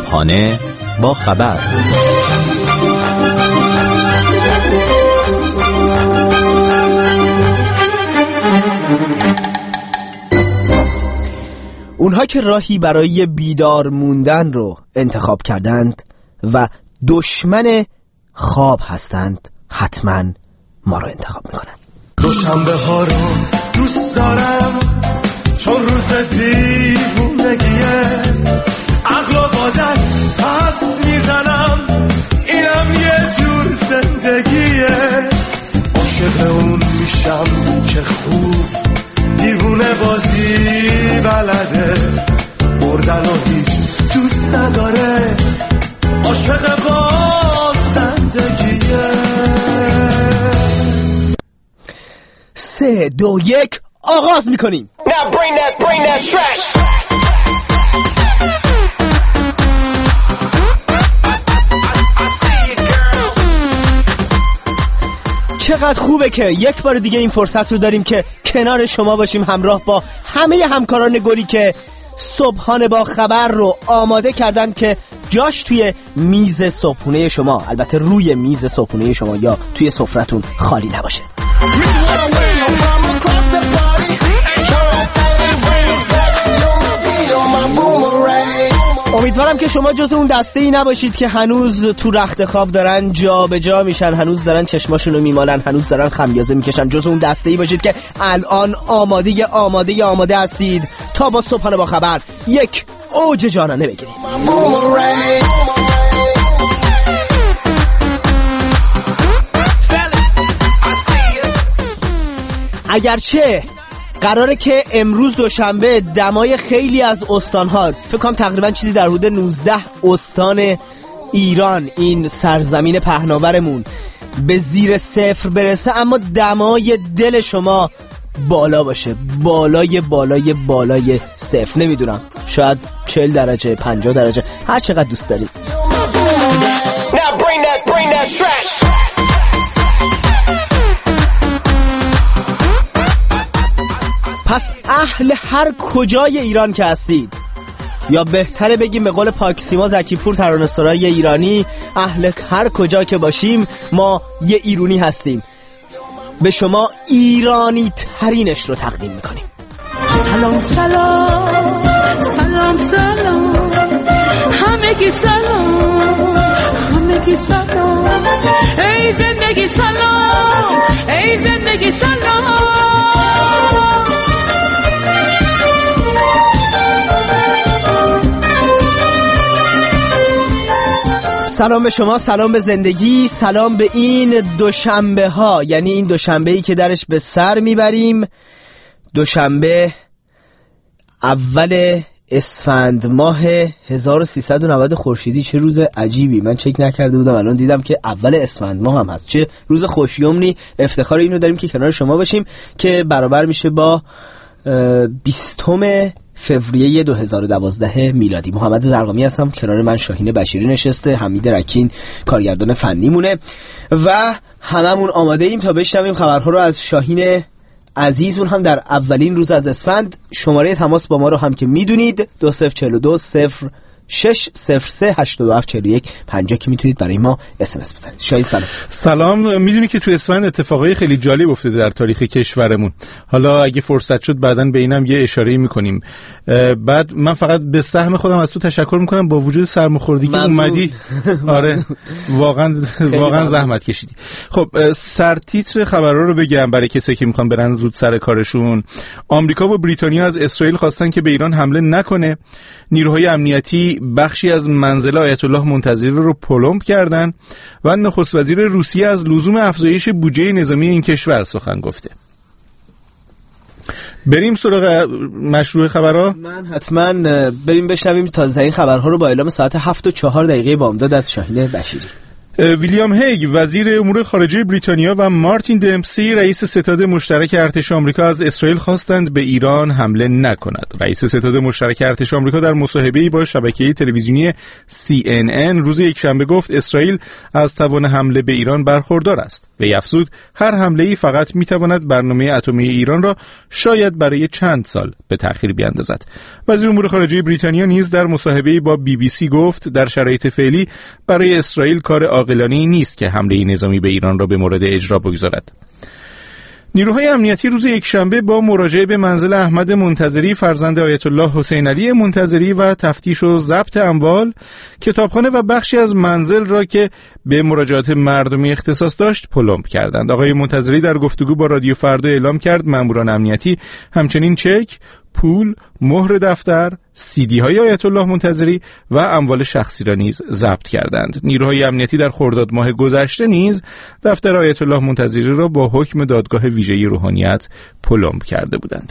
صبحانه با خبر. اونها که راهی برای بیدار موندن رو انتخاب کردند و دشمن خواب هستند، حتما ما رو انتخاب میکنن. دوشنبه ها رو دوست دارم چون روز دیوونگیه، عقل و با دست پس میزنم، اینم یه جور زندگیه. عاشق اون میشم که خوب دیوونه بازی بلده، بردن و هیچ دوست نداره، عاشق با زندگیه. 3 2 1 آغاز میکنیم. Now bring that track. چقدر خوبه که یک بار دیگه این فرصت رو داریم که کنار شما باشیم، همراه با همه همکاران گلی که صبحانه با خبر رو آماده کردن که جاش توی میز صبحونه شما، البته روی میز صبحونه شما یا توی سفرتون خالی نباشه. امیدوارم که شما جز اون دسته ای نباشید که هنوز تو رخت خواب دارن جا به جا میشن، هنوز دارن چشماشون رو میمالن، هنوز دارن خمیازه میکشن. جز اون دسته ای باشید که الان آماده هستید تا با صبحانه با خبر یک اوج جانانه بگیریم. اگرچه قراره که امروز دوشنبه دمای خیلی از استان‌ها، فکر کنم تقریبا چیزی در حدود 19 استان ایران، این سرزمین پهناورمون، به زیر صفر برسه، اما دمای دل شما بالا باشه، بالای صفر. نمیدونم، شاید 40 درجه، 50 درجه، هر چقدر دوست دارید. Bring that track. پس اهل هر کجای ایران که هستید، یا بهتره بگیم به قول پاکسیما زکیپور ترانه‌سرای ایرانی، اهل هر کجا که باشیم ما یه ایرانی هستیم، به شما ایرانی ترینش رو تقدیم میکنیم. سلام سلام سلام سلام، همگی سلام، همگی سلام، ای زندگی سلام، ای زندگی سلام. سلام به شما، سلام به زندگی، سلام به این دوشنبه ها، یعنی این دوشنبه‌ای که درش به سر میبریم، دوشنبه اول اسفند ماه 1390 خورشیدی. چه روز عجیبی، من چک نکرده بودم، الان دیدم که اول اسفند ماه هم هست. چه روز خوشیومنی، افتخار اینو داریم که کنار شما باشیم که برابر میشه با 20 فوریه 2012 میلادی. محمد زرقامی هستم، کنار من شاهین بشیری نشسته، حمید رکین کارگردان فنی مونه و هممون آماده ایم تا بشنویم خبرها رو از شاهین عزیز، اون هم در اولین روز از اسفند. شماره تماس با ما رو هم که میدونید 2042 0603 8741 50 که میتونید برای ما اس ام اس بزنید. شاید سلام. میدونی که تو اسفند اتفاقای خیلی جالب افتاده در تاریخ کشورمون. حالا اگه فرصت شد بعداً به اینم یه اشاره‌ای میکنیم. بعد من فقط به سهم خودم از تو تشکر میکنم، با وجود سرماخوردگی که اومدی. آره واقعا زحمت کشیدی. خب سرتیتر خبرها رو بگم برای کسایی که میخوان برن زود سر کارشون. آمریکا و بریتانیا از اسرائیل خواستن که به ایران حمله نکنه. نیروهای امنیتی بخشی از منزل آیت الله منتظری رو پلمب کردن و نخست وزیر روسیه از لزوم افزایش بودجه نظامی این کشور سخن گفته. بریم سراغ مشروع خبرها. من حتما بریم بشنویم تازه این خبرها رو با اعلام ساعت 7:04 بامداد از شاهین بشیری. ویلیام هیگ وزیر امور خارجه بریتانیا و مارتین دمپسی رئیس ستاد مشترک ارتش آمریکا از اسرائیل خواستند به ایران حمله نکند. رئیس ستاد مشترک ارتش آمریکا در مصاحبه‌ای با شبکه تلویزیونی CNN روز یکشنبه گفت اسرائیل از توان حمله به ایران برخوردار است. وی افزود هر حمله‌ای فقط می‌تواند برنامه اتمی ایران را شاید برای چند سال به تأخیر بیاندازد. وزیر امور خارجه بریتانیا نیز در مصاحبه‌ای با BBC گفت در شرایط فعلی برای اسرائیل کار عاقلانه‌ای نیست که حمله نظامی به ایران را به مورد اجرا بگذارد. نیروهای امنیتی روز یکشنبه با مراجعه به منزل احمد منتظری فرزند آیت الله حسین علی منتظری و تفتیش و ضبط اموال، کتابخانه و بخشی از منزل را که به مراجعات مردمی اختصاص داشت پلمب کردند. آقای منتظری در گفتگو با رادیو فردا اعلام کرد ماموران امنیتی همچنین چک، پول، مهر دفتر، CD های آیت الله منتظری و اموال شخصی را نیز ضبط کردند. نیروهای امنیتی در خرداد ماه گذشته نیز دفتر آیت الله منتظری را با حکم دادگاه ویژه روحانیت پلمب کرده بودند.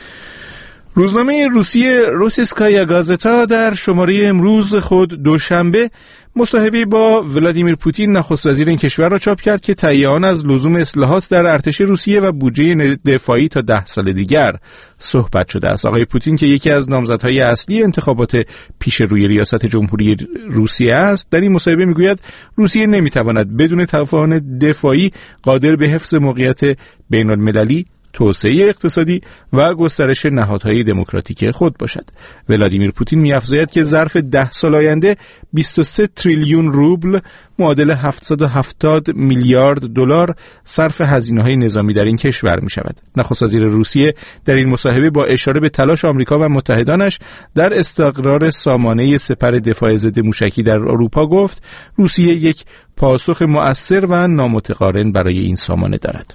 روزنامه روسیه روسیسکایا گازتا در شماره امروز خود دوشنبه مصاحبه‌ای با ولادیمیر پوتین نخست وزیر این کشور را چاپ کرد که تهیه آن از لزوم اصلاحات در ارتش روسیه و بودجه دفاعی تا 10 سال دیگر صحبت شده است. آقای پوتین که یکی از نامزدهای اصلی انتخابات پیش روی ریاست جمهوری روسیه است، در این مصاحبه میگوید روسیه نمیتواند بدون توان دفاعی قادر به حفظ موقعیت بین‌المللی، توسعه اقتصادی و گسترش نهادهای دموکراتیک خود باشد. ولادیمیر پوتین می‌افزاید که ظرف 10 سال آینده 23 تریلیون روبل معادل 770 میلیارد دلار صرف هزینه‌های نظامی در این کشور می‌شود. نخست وزیر روسیه در این مصاحبه با اشاره به تلاش آمریکا و متحدانش در استقرار سامانه سپر دفاع ضد موشکی در اروپا گفت روسیه یک پاسخ مؤثر و نامتقارن برای این سامانه دارد.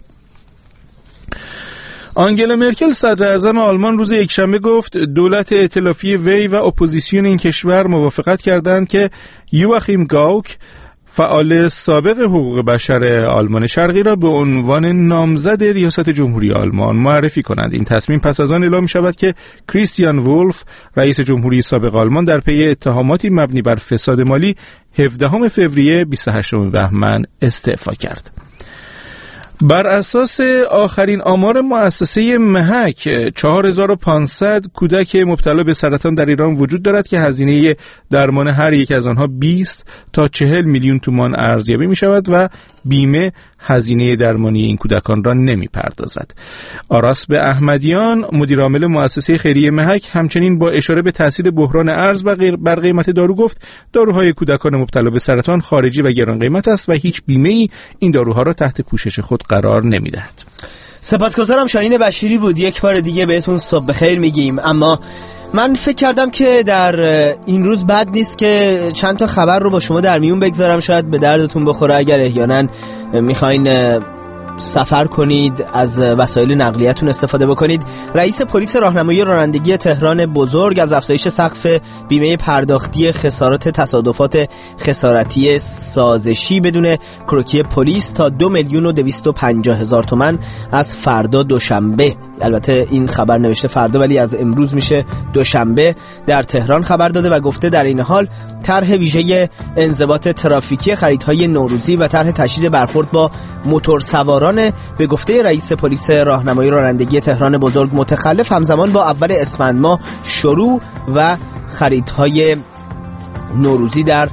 آنگلا مرکل صدر اعظم آلمان روز یکشنبه گفت دولت ائتلافی وی و اپوزیسیون این کشور موافقت کردند که یواخیم گاوک فعال سابق حقوق بشر آلمان شرقی را به عنوان نامزد ریاست جمهوری آلمان معرفی کنند. این تصمیم پس از آن اعلام می شود که کریستیان وولف رئیس جمهوری سابق آلمان در پی اتهاماتی مبنی بر فساد مالی 17 فوریه 28 بهمن استعفا کرد. بر اساس آخرین آمار مؤسسه محک 4500 کودک مبتلا به سرطان در ایران وجود دارد که هزینه درمان هر یک از آنها 20 تا 40 میلیون تومان ارزیابی می شود و بیمه هزینه درمانی این کودکان را نمی پردازد. آراس به احمدیان مدیر عامل مؤسسه خیریه محک همچنین با اشاره به تاثیر بحران ارز بر قیمت دارو گفت داروهای کودکان مبتلا به سرطان خارجی و گران قیمت است و هیچ بیمه‌ای این داروها را تحت پوشش خود قرار نمی‌دهد. سپاسگزارم. شاهین بشیری بود. یک بار دیگه بهتون صبح بخیر میگیم. اما من فکر کردم که در این روز بد نیست که چند تا خبر رو با شما در میون بگذارم، شاید به دردتون بخوره اگر احیانا میخواین سفر کنید، از وسایل نقلیه‌تون استفاده بکنید. رئیس پلیس راهنمایی رانندگی تهران بزرگ از افزایش سقف بیمه پرداختی خسارات تصادفات خسارتی سازشی بدون کروکی پلیس تا 2,250,000 تومان از فردا دوشنبه، البته این خبر نوشته فردا ولی از امروز میشه دوشنبه، در تهران خبر داده و گفته در این حال طرح ویژه انضباط ترافیکی خریدهای نوروزی و طرح تشدید برخورد با موتورسواران به گفته رئیس پلیس راهنمایی رانندگی تهران بزرگ متخلف همزمان با اول اسفند ماه شروع و خریدهای نوروزی در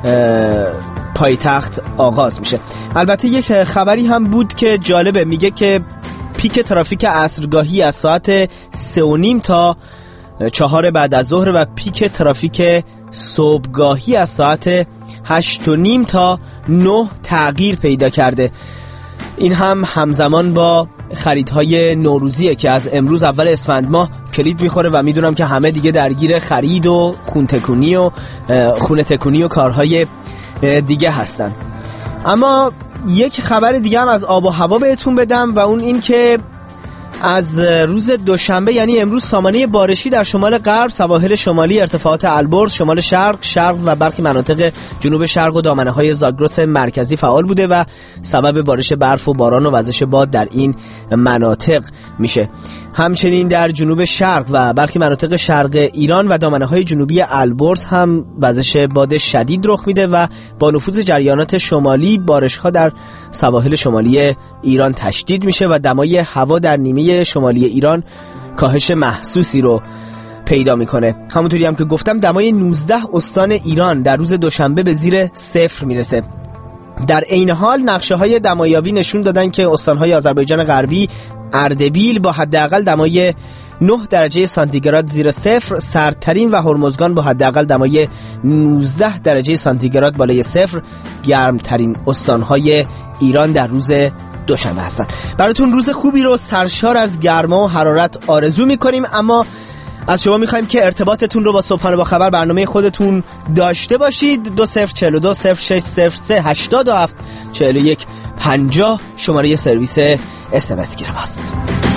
پایتخت آغاز میشه. البته یک خبری هم بود که جالبه، میگه که پیک ترافیک عصرگاهی از ساعت 3:30 تا 4 بعد از ظهر و پیک ترافیک صبحگاهی از ساعت 8:30 تا 9 تغییر پیدا کرده. این هم همزمان با خریدهای نوروزیه که از امروز اول اسفند ماه کلید میخوره و میدونم که همه دیگه درگیر خرید و خونه تکونی و کارهای دیگه هستن. اما یک خبر دیگه هم از آب و هوا بهتون بدم و اون این که از روز دوشنبه یعنی امروز سامانه بارشی در شمال غرب، سواحل شمالی، ارتفاعات البرز، شمال شرق و برخی مناطق جنوب شرق و دامنه‌های زاگرس مرکزی فعال بوده و سبب بارش برف و باران و وزش باد در این مناطق میشه. همچنین در جنوب شرق و برخی مناطق شرق ایران و دامنه‌های جنوبی البرز هم وزش باد شدید رخ میده و با نفوذ جریانات شمالی بارش‌ها در سواحل شمالی ایران تشدید میشه و دمای هوا در نیمه شمالی ایران کاهش محسوسی رو پیدا میکنه. همونطوری هم که گفتم دمای 19 استان ایران در روز دوشنبه به زیر صفر میرسه. در عین حال نقشه‌های دمایابی نشون دادن که استان‌های آذربایجان غربی، اردبیل با حداقل دمای 9 درجه سانتیگراد زیر صفر سردترین و هرمزگان با حداقل دمای 19 درجه سانتیگراد بالای صفر گرمترین استان‌های ایران در روز دوشنبه هستن. براتون روز خوبی رو سرشار از گرما و حرارت آرزو می‌کنیم، اما از شما میخوایم که ارتباطتون رو با صبحانه با خبر برنامه خودتون داشته باشید. 2042 0603 87 41 50 شماره سرویس SMS گیرم است.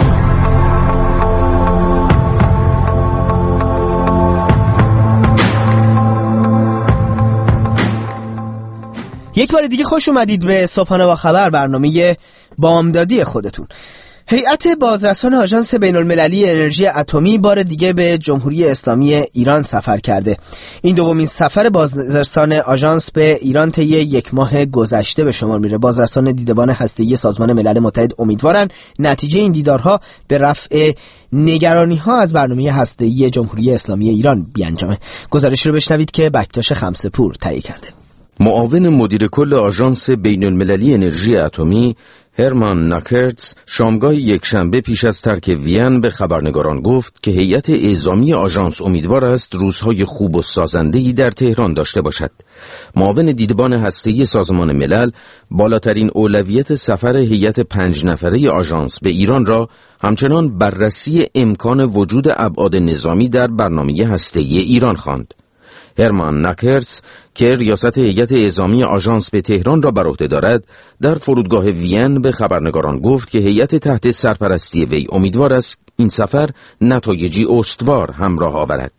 یک بار دیگه خوش اومدید به صبحانه با خبر، برنامه بامدادی خودتون. هیئت بازرسان آژانس بین‌المللی انرژی اتمی بار دیگه به جمهوری اسلامی ایران سفر کرده. این دومین سفر بازرسان آژانس به ایران طی یک ماه گذشته به شمار میره. بازرسان دیدبان هسته‌ای سازمان ملل متحد امیدوارن نتیجه این دیدارها به رفع نگرانی‌ها از برنامه هسته‌ای جمهوری اسلامی ایران بیانجامه. گزارش رو بشنوید که بکتاش خمسه‌پور تهیه کرده. معاون مدیر کل آژانس بین‌المللی انرژی اتمی هرمان ناکرتز شامگاه یکشنبه پیش از ترک وین به خبرنگاران گفت که هیئت اعزامی آژانس امیدوار است روزهای خوب و سازنده‌ای در تهران داشته باشد. معاون دیدبان هسته‌ای سازمان ملل بالاترین اولویت سفر هیئت 5 نفره آژانس به ایران را همچنان بررسی امکان وجود ابعاد نظامی در برنامه هسته‌ای ایران خواند. هرمان ناکرتز که ریاست هیئت اعزامی آژانس به تهران را بر عهده دارد، در فرودگاه وین به خبرنگاران گفت که هیئت تحت سرپرستی وی امیدوار است این سفر نتایجی استوار همراه آورد.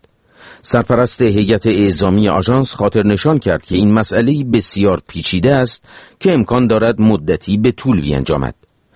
سرپرست هیئت اعزامی آژانس خاطر نشان کرد که این مسئله بسیار پیچیده است که امکان دارد مدتی به طول بیانجامد.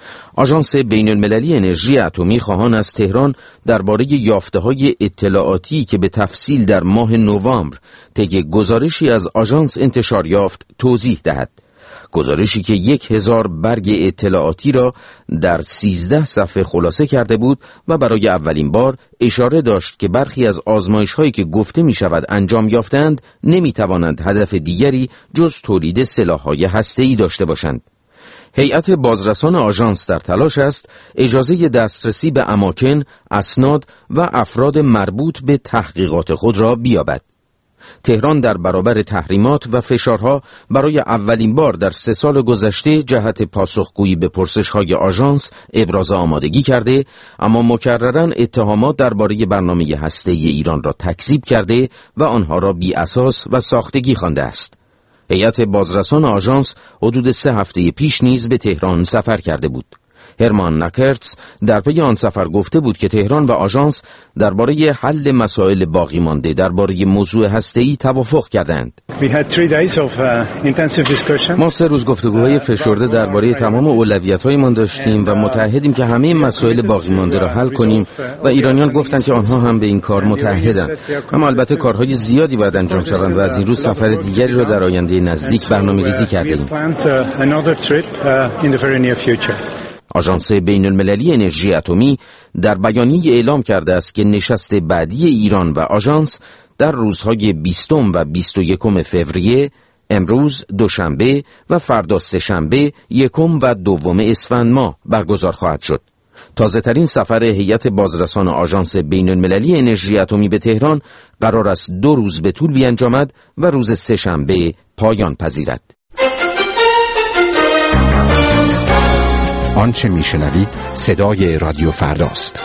آژانس بین‌المللی انرژی اتمی خواهان از تهران درباره یافته‌های اطلاعاتی که به تفصیل در ماه نوامبر طی گزارشی از آژانس انتشار یافت توضیح دهد. گزارشی که 1000 برگ اطلاعاتی را در 13 صفحه خلاصه کرده بود و برای اولین بار اشاره داشت که برخی از آزمایش‌هایی که گفته می‌شود انجام یافتند نمی‌توانند هدف دیگری جز تولید سلاح‌های هسته‌ای داشته باشند. هیئت بازرسان آژانس در تلاش است اجازه دسترسی به اماکن، اسناد و افراد مربوط به تحقیقات خود را بیابد. تهران در برابر تحریمات و فشارها برای اولین بار در 3 سال گذشته جهت پاسخگویی به پرسش‌های آژانس ابراز آمادگی کرده، اما مکرراً اتهامات درباره برنامه هسته‌ای ایران را تکذیب کرده و آنها را بی اساس و ساختگی خوانده است. هیئت بازرسان آژانس حدود 3 هفته پیش نیز به تهران سفر کرده بود. هرمان ناکرتز در پی آن سفر گفته بود که تهران و آژانس درباره حل مسائل باقی مانده درباره موضوع هسته‌ای توافق کردند. ما 3 روز گفتگوهای فشرده درباره تمام اولویت‌هایمان داشتیم و متعهدیم که همه مسائل باقی مانده را حل کنیم و ایرانیان گفتند که آنها هم به این کار متعهدند. اما البته کارهای زیادی باید انجام شوند و از این روز سفر دیگری را در آینده نزدیک برنامه‌ریزی کردیم. آژانس بین‌المللی انرژی اتمی در بیانیه اعلام کرده است که نشست بعدی ایران و آژانس در روزهای 20 و 21 فوریه، امروز دوشنبه و فردا سه‌شنبه 1 و 2 اسفند ماه برگزار خواهد شد. تازه‌ترین سفر هیئت بازرسان آژانس بین‌المللی انرژی اتمی به تهران قرار است 2 روز به طول بیانجامد و روز سه‌شنبه پایان پذیرد. آنچه میشنوید صدای رادیو فرداست.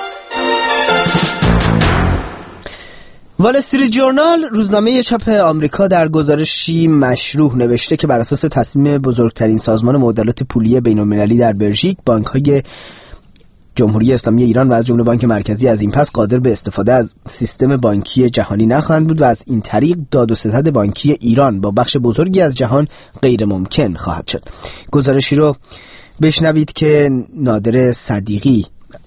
وال استریت جورنال، روزنامه چاپ آمریکا، در گزارشی مشروح نوشته که بر اساس تصمیم بزرگترین سازمان معادلات پولی بین‌المللی در بلژیک، بانک‌های جمهوری اسلامی ایران و از جمله بانک مرکزی از این پس قادر به استفاده از سیستم بانکی جهانی نخواهند بود و از این طریق داد و ستد بانکی ایران با بخش بزرگی از جهان غیر ممکن خواهد شد. گزارشی رو بشنوید که نادر صدیقی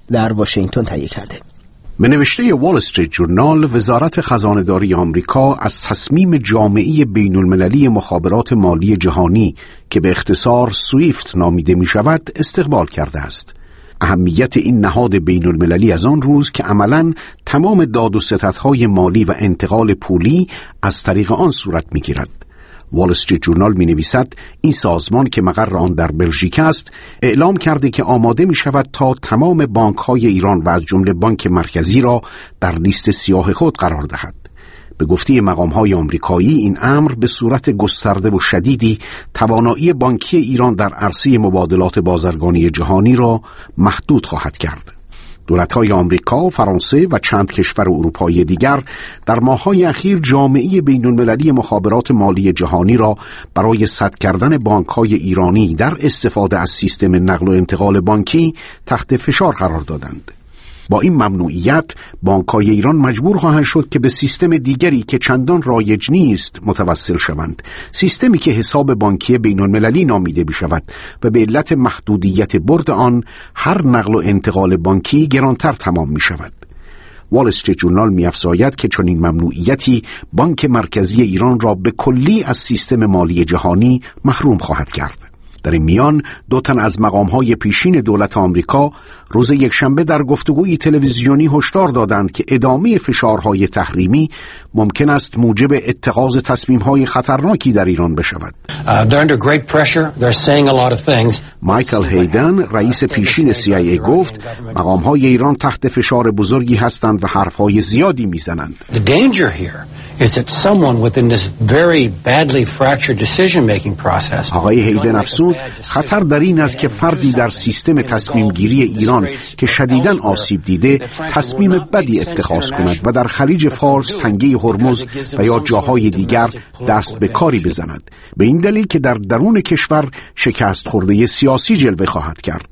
در واشنگتن تهیه کرده. به نوشته وال استریت جورنال، وزارت خزانه‌داری آمریکا از تصمیم جامعه بین‌المللی مخابرات مالی جهانی که به اختصار سویفت نامیده می شود استقبال کرده است. اهمیت این نهاد بین‌المللی از آن روز که عملاً تمام داد و ستدهای مالی و انتقال پولی از طریق آن صورت می گیرد. وال استریت جورنال می نویسد این سازمان که مقر آن در بلژیک است اعلام کرده که آماده می شود تا تمام بانک های ایران و از جمله بانک مرکزی را در لیست سیاه خود قرار دهد. به گفته مقام های آمریکایی این امر به صورت گسترده و شدیدی توانایی بانکی ایران در عرصه مبادلات بازرگانی جهانی را محدود خواهد کرد. دولت‌های آمریکا، فرانسه و چند کشور اروپایی دیگر در ماه‌های اخیر جامعه بین‌المللی مخابرات مالی جهانی را برای سد کردن بانک‌های ایرانی در استفاده از سیستم نقل و انتقال بانکی تحت فشار قرار دادند. با این ممنوعیت بانک‌های ایران مجبور خواهند شد که به سیستم دیگری که چندان رایج نیست متوسل شوند، سیستمی که حساب بانکی بین‌المللی نامیده بشود و به علت محدودیت برد آن هر نقل و انتقال بانکی گرانتر تمام می شود. وال استریت جورنال می‌افزاید که چنین ممنوعیتی بانک مرکزی ایران را به کلی از سیستم مالی جهانی محروم خواهد کرد. در این میان دو تن از مقام‌های پیشین دولت آمریکا روز یکشنبه در گفتگوی تلویزیونی هشدار دادند که ادامه فشارهای تحریمی ممکن است موجب اتخاذ تصمیم‌های خطرناکی در ایران بشود. مایکل هیدن، رئیس پیشین CIA، گفت مقام‌های ایران تحت فشار بزرگی هستند و حرف‌های زیادی می‌زنند. آقای هیدن افزود خطر در این است که فردی در سیستم تصمیم گیری ایران که شدیداً آسیب دیده تصمیم بدی اتخاذ کند و در خلیج فارس، تنگه هرمز و یا جاهای دیگر دست به کاری بزند، به این دلیل که در درون کشور شکست خورده سیاسی جلوه خواهد کرد.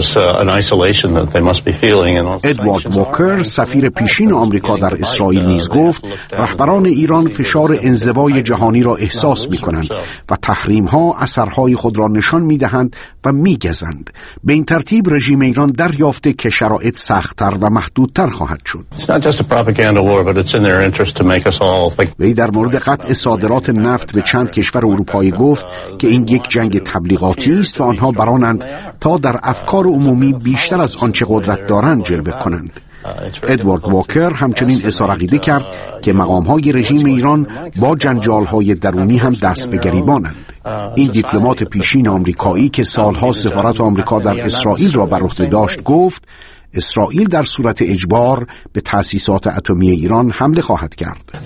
ادوارد واکر، سفیر پیشین آمریکا در اسرائیل، نیز گفت رهبران ایران فشار انزوای جهانی را احساس می‌کنند و تحریم‌ها اثرهای خود را نشان می‌دهند و می‌گزند. به این ترتیب رژیم ایران دریافته که شرایط سخت‌تر و محدودتر خواهد شد. وی در مورد قطع صادرات نفت به چند کشور اروپایی گفت که این یک جنگ تبلیغاتی است و آنها برانند تا در افکار عمومی بیشتر از آنچه قدرت دارند جلوه کنند. ادوارد واکر همچنین اظهار عقیده کرد که مقام‌های رژیم ایران با جنجال‌های درونی هم دست به گریبانند. این دیپلمات پیشین آمریکایی که سالها سفارت آمریکا در اسرائیل را بر عهده داشت گفت اسرائیل در صورت اجبار به تأسیسات اتمی ایران حمله خواهد کرد.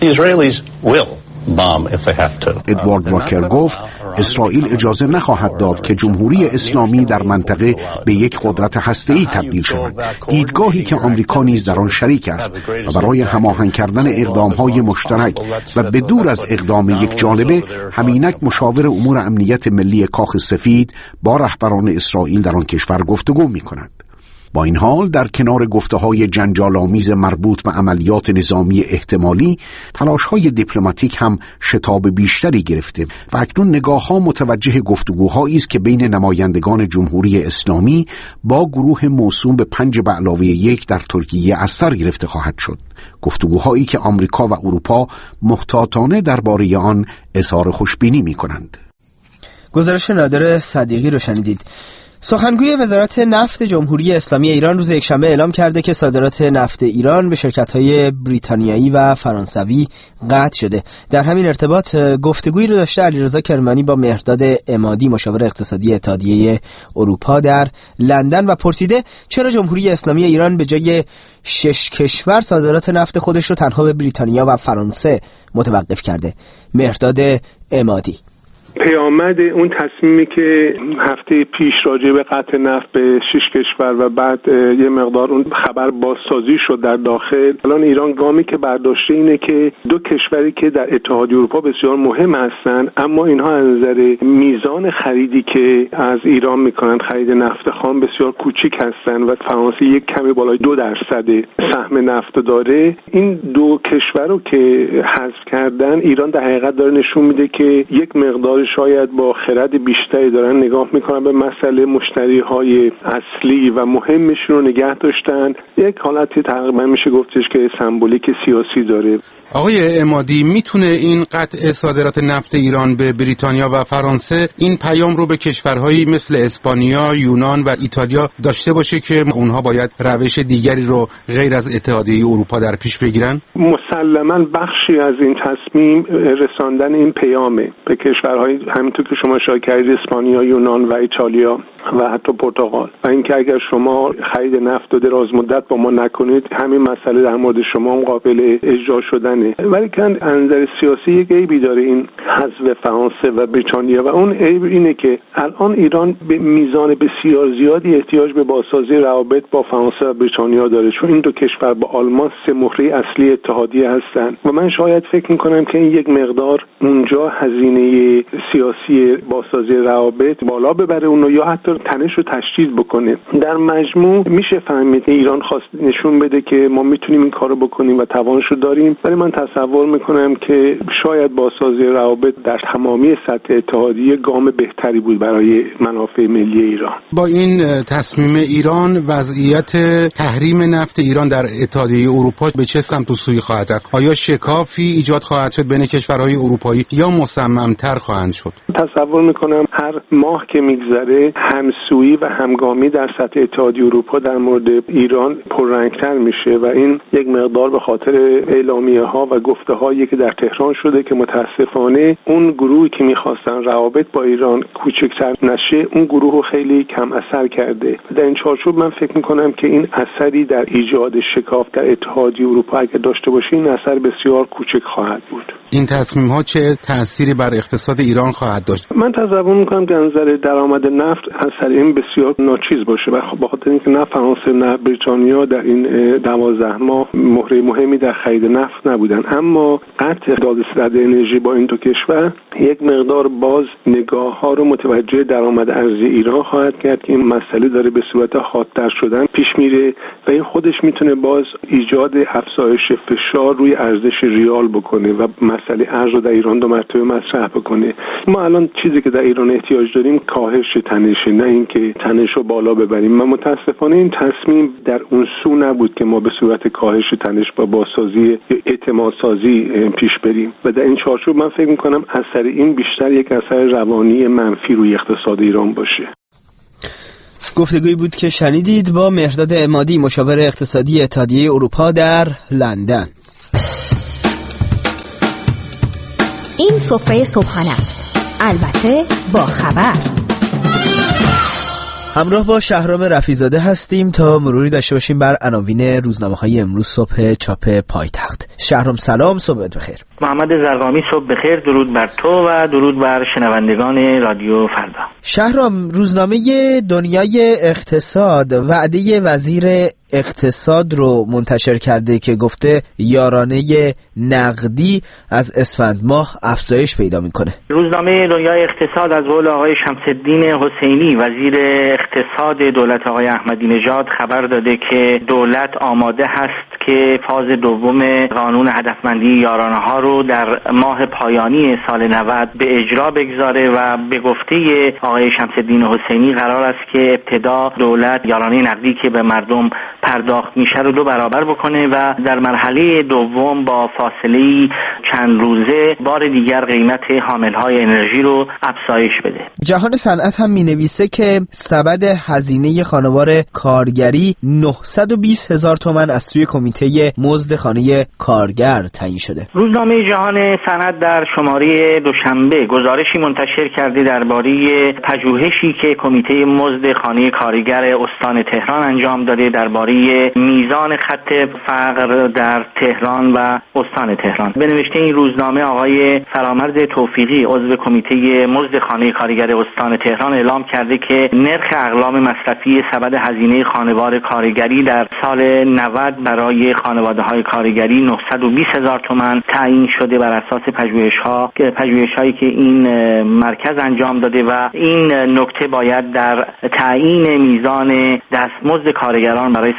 ادوارد واکر گفت اسرائیل اجازه نخواهد داد که جمهوری اسلامی در منطقه به یک قدرت هسته‌ای تبدیل شود، دیدگاهی که آمریکا نیز در آن شریک است و برای هماهنگ کردن اقدام‌های مشترک و به دور از اقدام یک جانبه همینک مشاور امور امنیت ملی کاخ سفید با رهبران اسرائیل در آن کشور گفتگو می‌کند. با این حال در کنار گفته‌های جنجال‌آمیز مربوط به عملیات نظامی احتمالی، تلاش‌های دیپلماتیک هم شتاب بیشتری گرفته و اکنون نگاه‌ها متوجه گفتگوهایی است که بین نمایندگان جمهوری اسلامی با گروه موسوم به 5+1 در ترکیه از سر گرفته خواهد شد. گفتگوهایی که آمریکا و اروپا محتاطانه درباره آن اظهار خوشبینی می‌کنند. گزارش نادر صدیقی رو شنیدید. سخنگوی وزارت نفت جمهوری اسلامی ایران روز یکشنبه اعلام کرده که صادرات نفت ایران به شرکت‌های بریتانیایی و فرانسوی قطع شده. در همین ارتباط گفتگویی رو داشته علیرضا کرمانی با مهرداد عمادی، مشاور اقتصادی اتحادیه اروپا در لندن، و پرسیده چرا جمهوری اسلامی ایران به جای 6 کشور صادرات نفت خودش رو تنها به بریتانیا و فرانسه متوقف کرده. مهرداد عمادی: پیامد اون تصمیمی که هفته پیش راجع به قطع نفت به 6 کشور و بعد یه مقدار اون خبر بازسازی شد در داخل، الان ایران گامی که برداشته اینه که 2 کشوری که در اتحادیه اروپا بسیار مهم هستن اما اینها از نظر میزان خریدی که از ایران میکنن، خرید نفت خام، بسیار کوچیک هستن و فرانسه یک کمی بالای 2% سهم نفت داره. این 2 کشور رو که حذف کردن، ایران در حقیقت داره نشون میده که یک مقدار شاید با خرد بیشتری دارن نگاه میکنن به مسئله مشتریهای اصلی و مهمشون رو نگه داشتن. یک حالتی تقریبا میشه گفتش که سمبولیک سیاسی داره. آقای عمادی، میتونه این قطع صادرات نفت ایران به بریتانیا و فرانسه این پیام رو به کشورهایی مثل اسپانیا، یونان و ایتالیا داشته باشه که اونها باید روش دیگری رو غیر از اتحادیه اروپا در پیش بگیرن؟ مسلماً بخشی از این تصمیم رساندن این پیامه به کشورهای همینطور که شما اشاره کردید، اسپانیا، یونان و ایتالیا و حتی پرتغال. و اینکه اگر شما خرید نفت و دراز مدت با ما نکنید، همین مسئله در مورد شما هم قابل اجرا شدنه. ولی که از نظر سیاسی یک عیبی داره این حذف فرانسه و بریتانیا، و اون عیب اینه که الان ایران به میزان بسیار زیادی احتیاج به بازسازی روابط با فرانسه و بریتانیا داره، چون این دو کشور با آلمان سه مهره اصلی اتحادیه هستن و من شاید فکر می‌کنم که این یک مقدار اونجا هزینه سیاسی بازسازی روابط بالا ببره اونو، یا حتی تنش رو تشدید بکنه. در مجموع میشه فهمید ایران خواست نشون بده که ما میتونیم این کارو بکنیم و توانش رو داریم، ولی من تصور میکنم که شاید بازسازی روابط در تمامی سطح اتحادیه گام بهتری بود برای منافع ملی ایران. با این تصمیم ایران وضعیت تحریم نفت ایران در اتحادیه اروپا به چه سمت و سوی خواهد رفت؟ آیا شکافی ایجاد خواهد شد بین کشورهای اروپایی یا مصمم‌تر خواهند شد؟ تصور میکنم هر ماه که میگذره همسویی و همگامی در سطح اتحادیه اروپا در مورد ایران پررنگتر میشه و این یک مقدار به خاطر اعلامیه‌ها و گفته‌هایی که در تهران شده که متاسفانه اون گروهی که می‌خواستن روابط با ایران کوچکتر نشه، اون گروه رو خیلی کم اثر کرده. در این چارچوب من فکر می‌کنم که این اثری در ایجاد شکاف در اتحادیه اروپا اگه داشته باشه، این اثر بسیار کوچک خواهد بود. این تصمیم‌ها چه تأثیری بر اقتصاد ایران خواهد داشت؟ من تصور می‌کنم که از نظر درآمد نفت اثر این بسیار ناچیز باشه و به خاطر اینکه نه فرانسه نه بریتانیا در این 12 ماه مهره مهمی در خرید نفت نبودن، اما قطع دادرس انرژی با این دو کشور یک مقدار باز نگاه‌ها رو متوجه درآمد ارزی ایران خواهد کرد که این مسئله داره به صورت حادتر شدن پیش میره و این خودش میتونه باز ایجاد افزایش فشار روی ارزش ریال بکنه و مسئله ارز رو در ایران دو مرتبه مطرح بکنه. ما الان چیزی که در ایران احتیاج داریم کاهش تنشه، نه اینکه تنش رو بالا ببریم. من متاسفانه این تصمیم در اون سو نبود که ما به صورت کاهش تنش با بازسازی اعتمادسازی پیش بریم و در این چارچوب من فکر می‌کنم اثر این بیشتر یک اثر روانی منفی روی اقتصاد ایران باشه. گفتگویی بود که شنیدید با مهرداد عمادی، مشاور اقتصادی اتحادیه اروپا در لندن. این سفره صبحانه است، البته با خبر. همراه با شهرام رفیع‌زاده هستیم تا مروری داشته باشیم بر عناوین روزنامه‌های امروز صبح چاپ پایتخت. شهرام سلام، صبحت بخیر. محمد زرقامی صبح بخیر، درود بر تو و درود بر شنوندگان رادیو فردا. شهرام، روزنامه دنیای اقتصاد وعده وزیر اقتصاد رو منتشر کرده که گفته یارانه نقدی از اسفند ماه افزایش پیدا میکنه. روزنامه دنیای اقتصاد از قول آقای شمس‌الدین حسینی وزیر اقتصاد دولت آقای احمدی نژاد خبر داده که دولت آماده هست که فاز دوم قانون هدفمندی یارانه ها رو در ماه پایانی سال 90 به اجرا بگذاره و به گفته آقای شمس‌الدین حسینی قرار است که ابتدا دولت یارانه نقدی که به مردم پرداخت میشه رو 2 برابر بکنه و در مرحله دوم با فاصله چند روزه بار دیگر قیمت حاملهای انرژی رو افزایش بده. جهان صنعت هم مینویسه که سبد هزینه خانوار کارگری 920,000 تومان از سوی کمیته مزد خانه کارگر تعیین شده. روزنامه جهان صنعت در شماره دوشنبه گزارشی منتشر کرده درباره پژوهشی که کمیته مزد خانه کارگر استان تهران انجام داده درباره میزان خط فقر در تهران و استان تهران. به نوشته این روزنامه آقای فرامرز توفیقی عضو کمیته مزد خانه کارگر استان تهران اعلام کرده که نرخ اقلام مصرفی سبد هزینه خانوار کارگری در سال 90 برای خانواده‌های کارگری 920,000 تومان تعیین شده بر اساس پژوهش‌هایی که این مرکز انجام داده و این نکته باید در تعیین میزان دستمزد کارگران برای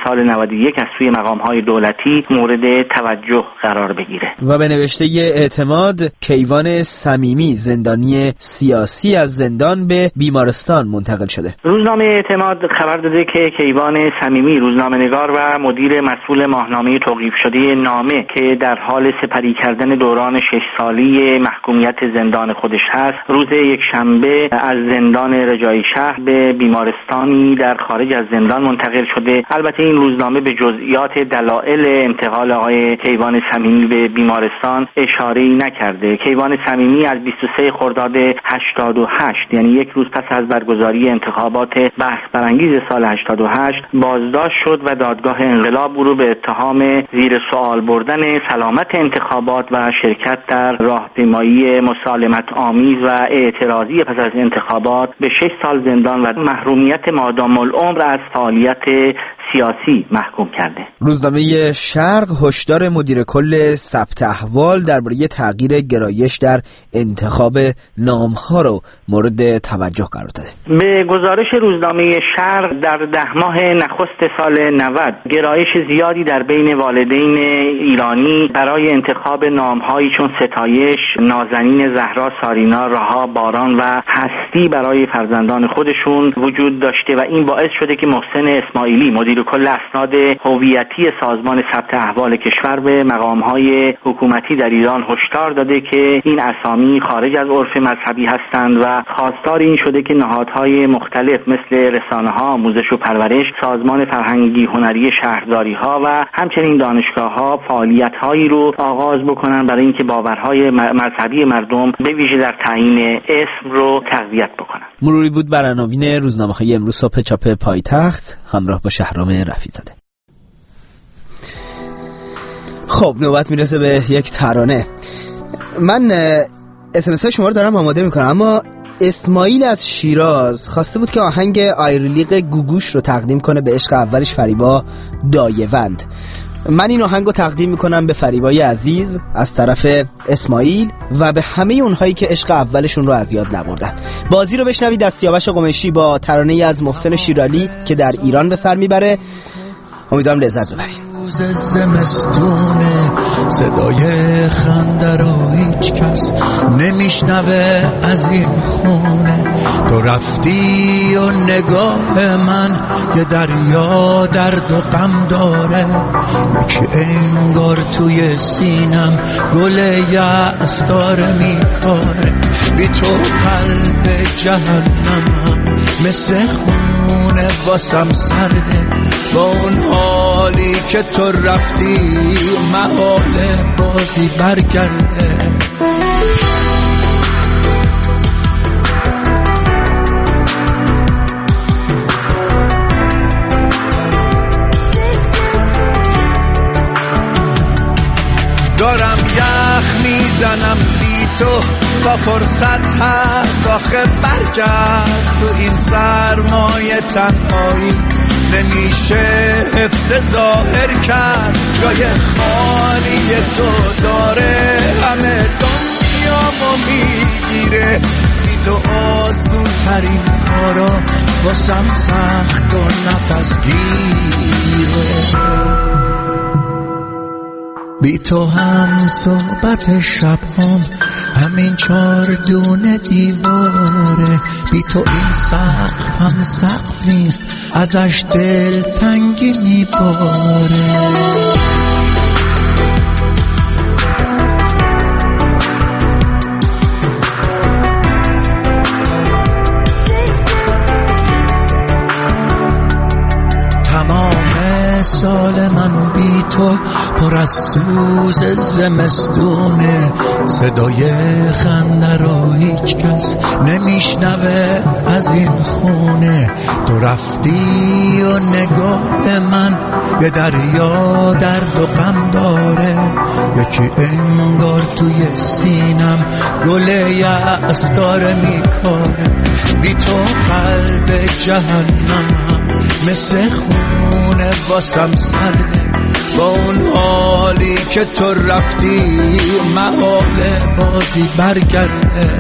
سال 91 از سوی مقام‌های دولتی مورد توجه قرار بگیره. و به نوشته اعتماد، کیوان صمیمی زندانی سیاسی از زندان به بیمارستان منتقل شده. روزنامه اعتماد خبر داده که کیوان صمیمی، روزنامه‌نگار و مدیر مسئول ماهنامه توقیف شده نامه که در حال سپری کردن دوران 6 سالی محکومیت زندان خودش هست، روز یکشنبه از زندان رجایی شهر به بیمارستانی در خارج از زندان منتقل شده. البته این روزنامه به جزئیات دلایل انتقال آقای کیوان صمیمی به بیمارستان اشاره‌ای نکرده. کیوان صمیمی از 23 خرداد 88، یعنی یک روز پس از برگزاری انتخابات بحث برانگیز سال 88 بازداشت شد و دادگاه انقلاب او را به اتهام زیر سوال بردن سلامت انتخابات و شرکت در راهپیمایی مسالمت آمیز و اعتراضی پس از انتخابات به 6 سال زندان و محرومیت مادام العمر از فعالیت سیاسی محکوم کرده. روزنامه شرق هشدار مدیر کل ثبت احوال درباره تغییر گرایش در انتخاب نام‌ها رو مورد توجه قرار داده. به گزارش روزنامه شرق در 10 ماه نخست سال 90 گرایش زیادی در بین والدین ایرانی برای انتخاب نام‌هایی چون ستایش، نازنین، زهرا، سارینا، رها، باران و هستی برای فرزندان خودشون وجود داشته و این باعث شده که محسن اسماعیلی مدیر کل اسناد هویتی سازمان ثبت احوال کشور به مقام‌های حکومتی در ایران هشدار داده که این اسامی خارج از عرف مذهبی هستند و خواستار این شده که نهادهای مختلف مثل رسانه‌ها، آموزش و پرورش، سازمان فرهنگی هنری شهرداری‌ها و همچنین دانشگاه‌ها فعالیت‌هایی رو آغاز بکنن برای اینکه باورهای مذهبی مردم به ویژه در تعیین اسم رو تقویت بکنن. مروری بود بر عناوین روزنامه‌های امروز صبح چاپ پایتخت همراه با شهرام رفیع‌زاده. خب نوبت میرسه به یک ترانه. من اسمس‌های شما رو دارم آماده میکنم، اما اسماعیل از شیراز خواسته بود که آهنگ آیرلیق گوگوش رو تقدیم کنه به عشق اولش فریبا دایوند. من این آهنگ رو تقدیم میکنم به فریبای عزیز از طرف اسماعیل و به همه اونهایی که عشق اولشون رو از یاد نبردن. بازی رو بشنوید از سیاوش قمیشی با ترانه‌ای از محسن شیرالی که در ایران به سر میبره. امیدوارم لذت ببرید. روز زمستونه صدای خنده رو هیچ کس نمیشنوه از این خونه. تو رفتی و نگاه من یه دریا درد و غم داره، یکی انگار توی سینم گل یأس داره میکاره. بی تو قلب جهنمم مثل خونه واسم سرده، با اون حالی که تو رفتی محال بازی برگرده. دارم یخ میزنم بی تو تا فرصت هست آخه برگرد. تو این سرمایه تنهایی نمیشه حفظ ظاهر کرد. جای خالی تو داره همه دنیامو میگیره. بی تو آسون ترین کارا واسم سخت و نفس گیره. بی تو هم صحبت شبام همین 4 دونه دیواره. بی تو این سقف هم سقف نیست، ازش دل تنگی میباره. سال من بی تو پر از سوز زمستونه، صدای خنده رو هیچ کس نمیشنوه از این خونه. تو رفتی و نگاه من یه دریا درد و غم داره، یکی انگار توی سینم گل یأس داره میکاره. بی تو قلب جهنمم مثل خونه واسم سرده، با اون حالی که تو رفتی محال بازی برگرده.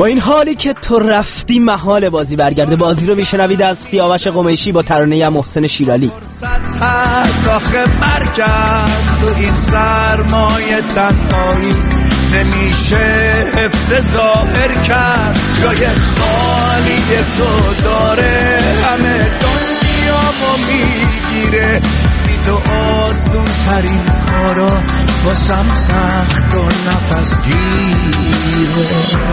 با این حالی که تو رفتی محال بازی برگرده. بازی رو میشنوید از سیاوش قمیشی با ترانه محسن شیرالی. هست آخه برگرد تو این سرمایه تنهایی نمیشه حفظ ظاهر کرد. جای خالی تو داره همه دنیامو میگیره. بی تو آسون ترین کارا واسم سخت و نفس گیره.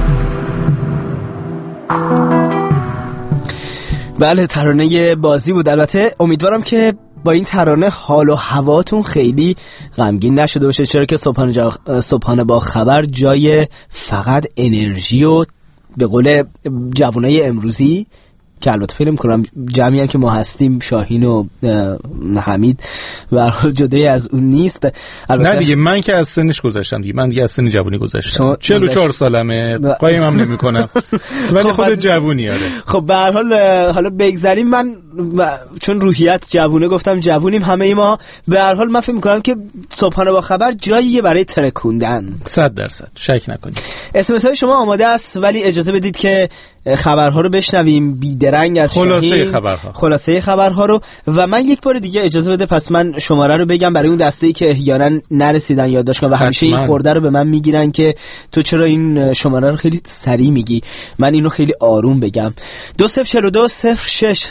بله ترانه بازی بود. البته امیدوارم که با این ترانه حال و هواتون خیلی غمگین نشده باشه، چرا که صبحانه با خبر جای فقط انرژی و به قول جوانای امروزی که البته فکر می‌کنم جمعی هم که ما هستیم شاهین و حمید به هر حال جدای از اون نیست. نه دیگه من که از سنش گذشتم دیگه، من دیگه از سن جوانی گذشتم. 44 سالمه، قایمم نمی‌کنم ولی خود جوونی. آره خب به هر حال حالا بگذریم، من چون روحیت جوونه گفتم جوونیم همه ما. به هر حال من فکر می‌کنم که صبحانه با خبر جاییه برای ترکوندن 100% شک نکنید. اسمس های شما آماده است، ولی اجازه بدید که خبرها رو بشنویم. بیدرنگ از خلاصه خبرها رو. و من یک بار دیگه اجازه بده پس من شماره رو بگم برای اون دسته‌ای که احیانا نرسیدن یادداشت کنن و همیشه این خورده رو به من میگیرن که تو چرا این شماره رو خیلی سریع میگی. من اینو خیلی آروم بگم. 2042 06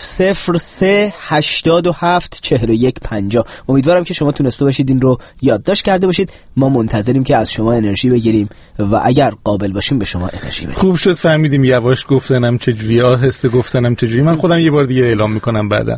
03 87 41 50. امیدوارم که شما تونسته باشید این رو یادداشت کرده باشید. ما منتظریم که از شما انرژی بگیریم و اگر قابل باشیم به شما انرژی بدیم. خوب شد فهمیدیم یواش گفتنم چجوری، آهسته گفتنم چجوری. من خودم یه بار دیگه اعلام میکنم بعداً.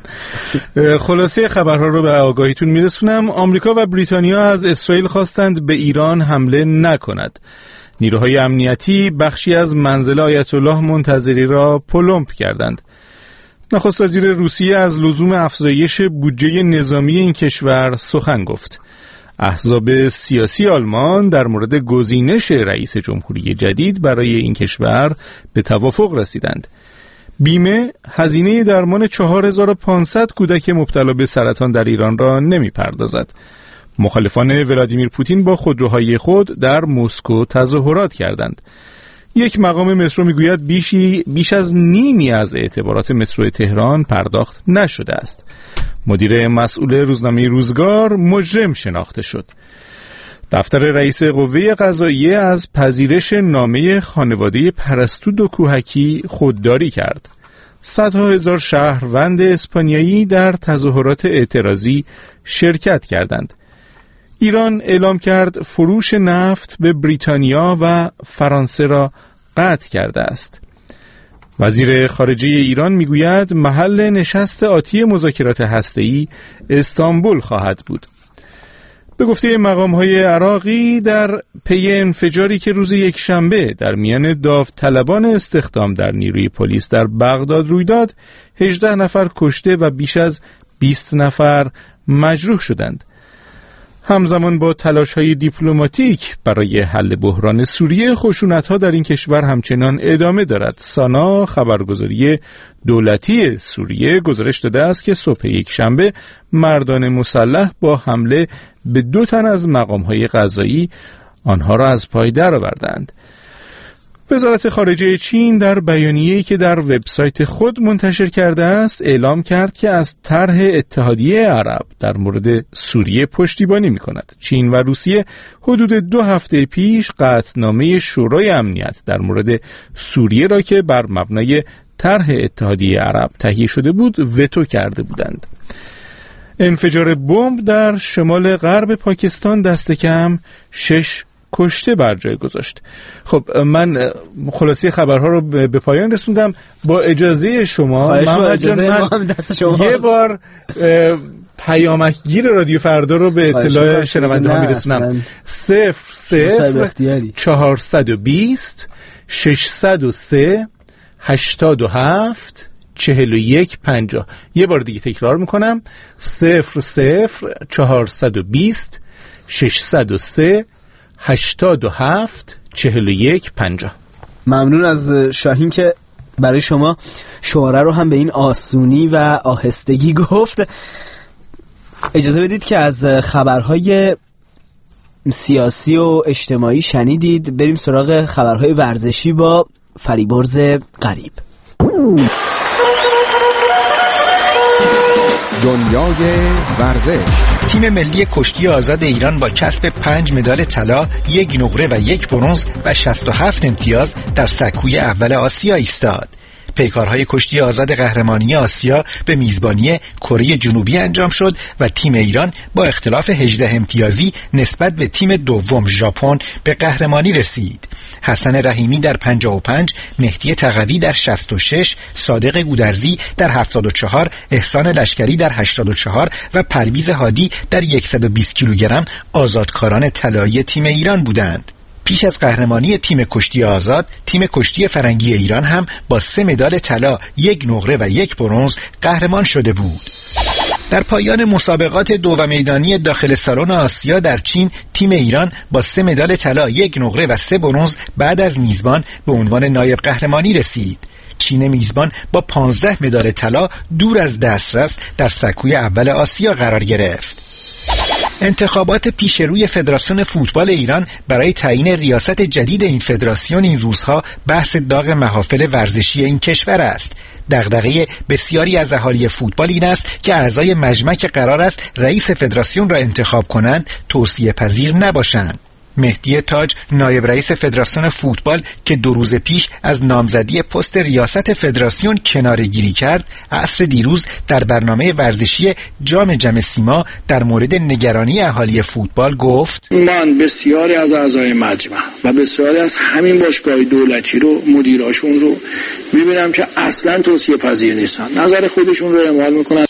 خلاصه خبرها رو به آگاهیتون میرسونم. آمریکا و بریتانیا از اسرائیل خواستند به ایران حمله نکند. نیروهای امنیتی بخشی از منزل آیت الله منتظری را پلمپ کردند. نخست وزیر روسیه از لزوم افزایش بودجه نظامی این کشور سخن گفت. احزاب سیاسی آلمان در مورد گزینش رئیس جمهوری جدید برای این کشور به توافق رسیدند. بیمه هزینه درمان 4500 کودک مبتلا به سرطان در ایران را نمی پردازد. مخالفان ولادیمیر پوتین با خودروهای خود در مسکو تظاهرات کردند. یک مقام مترو میگوید بیش از نیمی از اعتبارات مترو تهران پرداخت نشده است. مدیر مسئول روزنامه روزگار مجرم شناخته شد. دفتر رئیس قوه قضاییه از پذیرش نامه خانواده پرستو دکوهکی خودداری کرد. صدها هزار شهروند اسپانیایی در تظاهرات اعتراضی شرکت کردند. ایران اعلام کرد فروش نفت به بریتانیا و فرانسه را قطع کرده است. وزیر خارجه ایران میگوید محل نشست آتی مذاکرات هسته‌ای استانبول خواهد بود. به گفته مقام‌های عراقی در پی انفجاری که روز یکشنبه در میان داوطلبان استخدام در نیروی پلیس در بغداد روی داد، 18 نفر کشته و بیش از 20 نفر مجروح شدند. همزمان با تلاش‌های دیپلماتیک برای حل بحران سوریه، خشونت‌ها در این کشور همچنان ادامه دارد. سانا خبرگزاری دولتی سوریه گزارش داده است که صبح یکشنبه مردان مسلح با حمله به 2 تن از مقام‌های قضایی آنها را از پای درآوردند. وزارت خارجه چین در بیانیه‌ای که در وبسایت خود منتشر کرده است اعلام کرد که از طرح اتحادیه عرب در مورد سوریه پشتیبانی می‌کند. چین و روسیه حدود 2 هفته پیش قطعنامه شورای امنیت در مورد سوریه را که بر مبنای طرح اتحادیه عرب تهیه شده بود وتو کرده بودند. انفجار بمب در شمال غرب پاکستان دست کم 6 کشته بر جای گذاشت. خب من خلاصه خبرها رو به پایان رسوندم. با اجازه شما من یه بار پیامکگیر رادیو فردا رو به اطلاع شنونده ها میرسونم. 00 420 603 87 41 50. یه بار دیگه تکرار میکنم. 00 420 603 87 41 50. ممنون از شاهین که برای شما شماره رو هم به این آسونی و آهستگی گفت. اجازه بدید که از خبرهای سیاسی و اجتماعی شنیدید بریم سراغ خبرهای ورزشی با فریبرز غریب. دنیای ورزش. تیم ملی کشتی آزاد ایران با کسب 5 مدال طلا، 1 نقره و 1 برنز و 67 امتیاز در سکوی اول آسیا ایستاد. پیکارهای کشتی آزاد قهرمانی آسیا به میزبانی کره جنوبی انجام شد و تیم ایران با اختلاف 18 امتیازی نسبت به تیم دوم ژاپن به قهرمانی رسید. حسن رحیمی در 55، مهدی تقوی در 66، صادق گودرزی در 74، احسان لشکری در 84 و پرویز هادی در 120 کیلوگرم آزادکاران طلایی تیم ایران بودند. پیش از قهرمانی تیم کشتی آزاد، تیم کشتی فرنگی ایران هم با 3 مدال طلا، 1 نقره و 1 برنز قهرمان شده بود. در پایان مسابقات دو و میدانی داخل سالن آسیا در چین، تیم ایران با 3 مدال طلا، 1 نقره و 3 برنز بعد از میزبان به عنوان نایب قهرمانی رسید. چین میزبان با 15 مدال طلا دور از دسترس در سکوی اول آسیا قرار گرفت. انتخابات پیشروی فدراسیون فوتبال ایران برای تعیین ریاست جدید این فدراسیون این روزها بحث داغ محافل ورزشی این کشور است. دغدغه بسیاری از اهالی فوتبال این است که اعضای مجمع که قرار است رئیس فدراسیون را انتخاب کنند توصیه پذیر نباشند. مهدی تاج، نایب رئیس فدراسیون فوتبال که 2 روز پیش از نامزدی پست ریاست فدراسیون کناره‌گیری کرد، عصر دیروز در برنامه ورزشی جام جم سیما در مورد نگرانی اهالی فوتبال گفت: من بسیاری از اعضای مجمع و بسیاری از همین باشگاه دولتی رو، مدیراشون رو می‌بینم که اصلاً توصیه پذیر نیستن، نظر خودشون رو اعمال می‌کنن.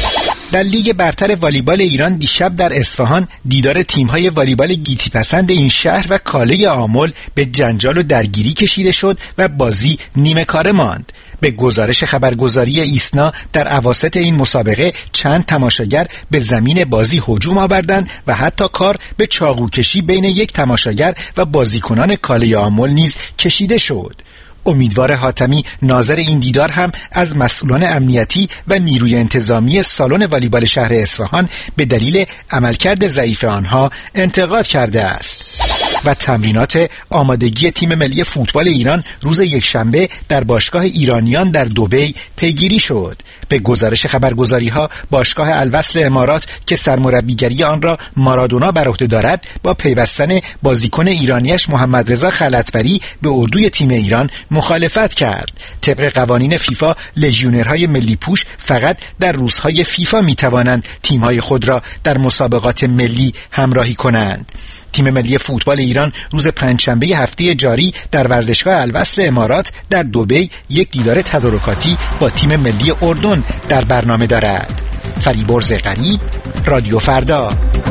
در لیگ برتر والیبال ایران دیشب در اصفهان دیدار تیم‌های والیبال گیتی پسند این شهر و کاله آمل به جنجال و درگیری کشیده شد و بازی نیمه کاره ماند. به گزارش خبرگزاری ایسنا در اواسط این مسابقه چند تماشاگر به زمین بازی هجوم آوردند و حتی کار به چاقوکشی بین یک تماشاگر و بازیکنان کاله آمل نیز کشیده شد. امیدوار حاتمی، ناظر این دیدار، هم از مسئولان امنیتی و نیروی انتظامی سالن والیبال شهر اصفهان به دلیل عملکرد ضعیف آنها انتقاد کرده است. و تمرینات آمادگی تیم ملی فوتبال ایران روز یکشنبه در باشگاه ایرانیان در دبی پیگیری شد. به گزارش خبرگزاری‌ها، باشگاه الوصل امارات که سرمربیگری آن را مارادونا بر عهده دارد، با پیوستن بازیکن ایرانیش محمد رضا خلعتبری به اردوی تیم ایران مخالفت کرد. طبق قوانین فیفا، لژیونرهای ملی پوش فقط در روزهای فیفا می‌توانند تیم‌های خود را در مسابقات ملی همراهی کنند. تیم ملی فوتبال ایران روز پنجشنبه هفته جاری در ورزشگاه الوصل امارات در دبی یک دیدار تدارکاتی با تیم ملی اردن در برنامه دارد. فریبرز غریب، رادیو فردا.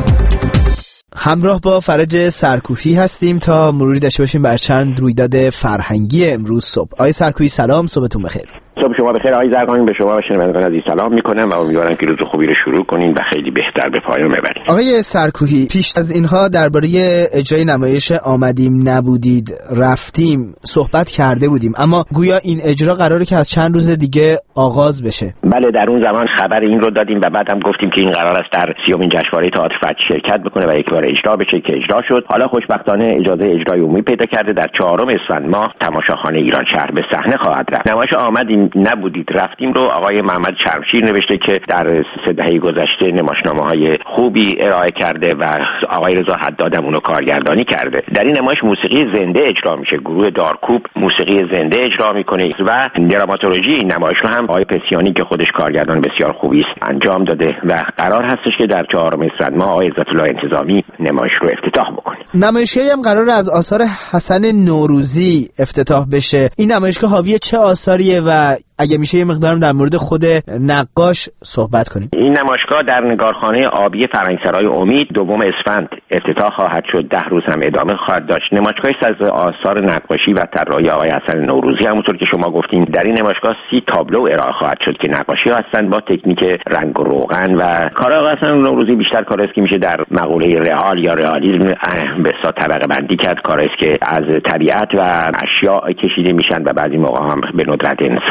همراه با فرج سرکوفی هستیم تا مروری داشته باشیم بر چند رویداد فرهنگی امروز صبح. آقای سرکوفی سلام، صبحتون بخیر. صبح شما بخیر آقای زرقانی، به شما و شنوندگان عزیز سلام میکنم و امیدوارم که روز خوبی رو شروع کنین و خیلی بهتر به پایان ببرین. آقای سرکوفی، پیش از اینها درباره اجرای نمایش آمدیم نبودید رفتیم صحبت کرده بودیم، اما گویا این اجرا قراره که از چند روز دیگه آغاز بشه. بله، در اون زمان خبر این رو دادیم و بعد هم گفتیم که این قرار است در 30مین جشنواره تئاتر فتح شرکت بکنه و یک بار اجرا بشه که اجرا شد. حالا خوشبختانه اجازه اجرای عمومی پیدا کرده. در 4 اسفند ماه تماشاخانه ایران شهر به صحنه خواهد رفت. نمایش آمدیم نبودید رفتیم رو آقای محمد شمشیر نوشته که در 3 دهه گذشته نمایشنامه‌های خوبی ارائه کرده و آقای رضا حداد هم اونو کارگردانی کرده. در این نمایش موسیقی زنده اجرا میشه. گروه دارکوب موسیقی زنده اجرا میکنه و دراماتورژی این نمایش رو هم آقای پسیانی که خودش کارگردان بسیار خوبی است انجام داده و قرار هستش که در 4 اسفند ماه آقای عزت الله انتظامی نمایش رو افتتاح بکنه. نمایشگاهی هم قرار از آثار حسن نوروزی افتتاح بشه. این نمایشگاه حاوی چه آثاریه و اگه میشه یه مقدارم در مورد خود نقاش صحبت کنیم؟ این نمایشگاه در نگارخانه آبی فرهنگسرای امید 2 اسفند افتتاح خواهد شد. 10 روز هم ادامه خواهد داشت. نمایشگاهی از آثار نقاشی و طراحی آقای حسن نوروزی، همونطور که شما گفتین در این نمایشگاه 30 تابلو ارائه خواهد شد که نقاشی هستند با تکنیک رنگ و روغن و کار آقای حسن نوروزی بیشتر کاری است که میشه در مقوله رئال یا رئالیسم به اصطلاح طبقه بندی کرد. کاری است که از طبیعت و اشیاء کشیده میشن و بعضی موقع هم به ندرت انسان. آقای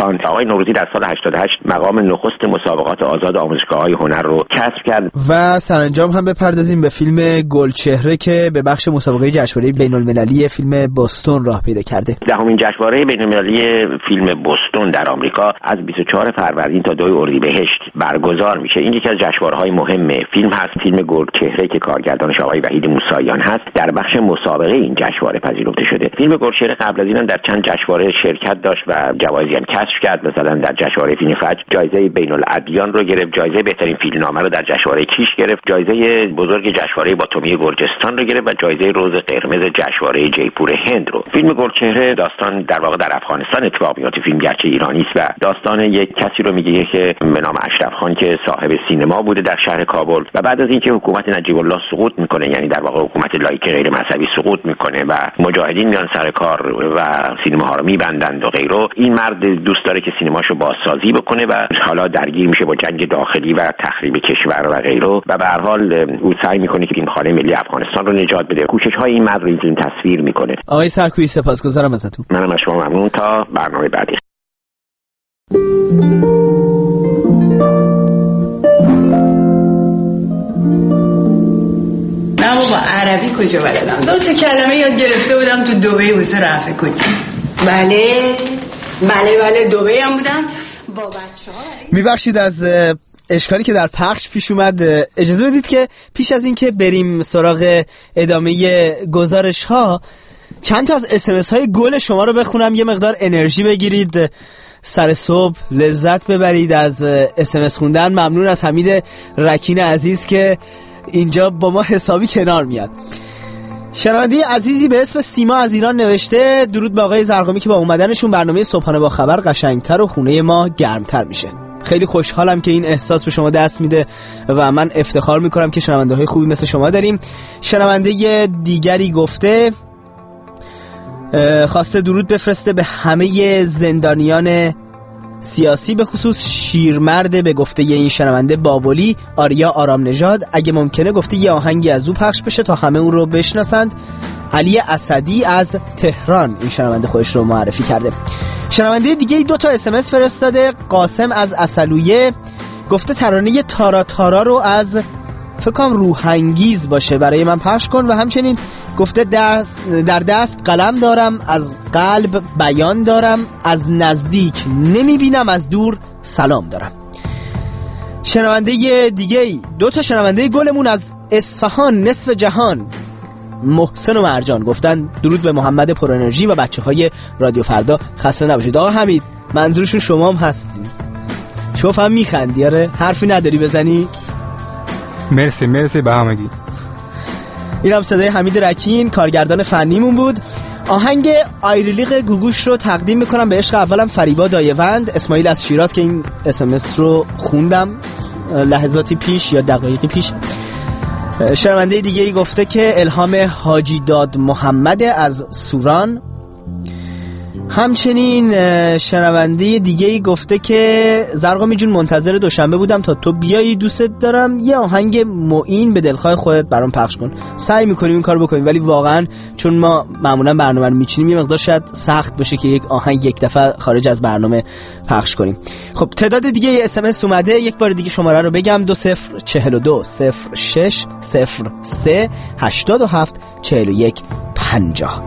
آقای نوروزی در سال 88 مقام نخست مسابقات آزاد آموزشگاه‌های هنر رو کسب کرد. و سرانجام هم بپردازیم به فیلم گلچهره که به بخش مسابقه جشنواره بین‌المللی فیلم بوستون راه پیدا کرده. دهمین جشنواره بین‌المللی فیلم بوستون در آمریکا از 24 فروردین تا 2 اردیبهشت برگزار میشه. این یکی از جشنواره‌های مهم فیلم هست. فیلم گلچهره که کارگردانش آقای وحید موسیان هست در بخش مسابقه این جشنواره پذیرفته شده. فیلم گلچهره قبل از این در چند جشنواره شرکت داشت و جوایزی هم کسب کرد. مثلا در جشنواره فیلم فجر جایزه بین‌الادیان رو گرفت، جایزه بهترین فیلمنامه رو در جشنواره کیش گرفت، جایزه بزرگ جشنواره باتومی گرجستان رو گرفت و جایزه روز قرمز جشنواره جیپور هند رو. فیلم گلچهره داستان در واقع در افغانستان اتفاق میفته. فیلم گرچه ایرانی است و داستان یک کسی رو میگه که به نام اشرف خان که صاحب سینما بوده در شهر کابل و بعد از اینکه حکومت نجیب الله سقوط میکنه، یعنی در واقع حکومت لایک غیر مذهبی سقوط میکنه و مجاهدین میان سر کار و سینماها رو میبندند و غیره، این مرد دوست داره که سینماشو بازسازی بکنه و حالا درگیر میشه با جنگ داخلی و تخریب کشور و غیره و به هر حال او سعی میکنه که فیلمخانه ملی افغانستان رو نجات بده. کوشش‌های این مرد رو این فیلم تصویر میکنه. آقای سرکویی سپاسگزارم ازتون. منم از شما ممنون. تا برنامه بعدی. نه بابا عربی کجا بلدم، 2 کلمه یاد گرفته بودم تو دبی واسه رفع کتی. بله دبی هم بودم با بچه‌ها. میبخشید از اشکالی که در پخش پیش اومد. اجازه بدید که پیش از این که بریم سراغ ادامه گزارش ها چند تا از SMS های گل شما رو بخونم، یه مقدار انرژی بگیرید، سر صبح لذت ببرید از SMS خوندن. ممنون از حمید رکین عزیز که اینجا با ما حسابی کنار میاد. شنونده عزیزی به اسم سیما از ایران نوشته درود به آقای زرقامی که با اومدنشون برنامه صبحانه با خبر قشنگتر و خونه ما گرمتر میشه. خیلی خوشحالم که این احساس به شما دست میده و من افتخار میکنم که شنونده های خوبی مثل شما داریم. شنونده دیگری گفته خواسته درود بفرسته به همه زندانیان سیاسی، به خصوص شیرمرد به گفته این شنونده بابلی آریا آرام نژاد، اگه ممکنه گفته یه آهنگی از او پخش بشه تا همه اون رو بشناسند. علی اسدی از تهران این شنونده خودش رو معرفی کرده. شنونده دیگه 2 تا SMS فرستاده. قاسم از اصلویه گفته ترانه تارا تارا رو از فکر کنم روحانگیز باشه برای من پخش کن و همچنین گفته در دست قلم دارم، از قلب بیان دارم، از نزدیک نمیبینم، از دور سلام دارم. شنونده دیگه 2 تا شنونده گلمون از اصفهان نصف جهان محسن و مرجان گفتن درود به محمد پر انرژی و بچه‌های رادیو فردا، خسته نباشید. آقا حمید منظورشون شما هم هستین. شما فهم میخندی؟ آره حرفی نداری بزنی؟ مرسی به همگی. این هم صدای حمید رکین کارگردان فنیمون بود. آهنگ آیریلیق گوگوش رو تقدیم میکنم به عشق اولم فریبا دایوند. اسماعیل از شیراز که این SMS رو خوندم لحظاتی پیش یا دقایقی پیش. شنونده دیگه ای گفته که الهام حاجی داد محمد از سوران. همچنین شنونده دیگه ای گفته که زرقامی جون منتظر دوشنبه بودم تا تو بیایی، دوستت دارم، یه آهنگ معین به دلخواه خودت برام پخش کن. سعی میکنیم این کار بکنیم ولی واقعا چون ما معمولا برنامه رو میچینیم یه مقدار شاید سخت بشه که یک آهنگ یک دفعه خارج از برنامه پخش کنیم. خب تعداد دیگه یه SMS اومده، یک بار دیگه شماره رو بگم 2042 06 03 87 41 50.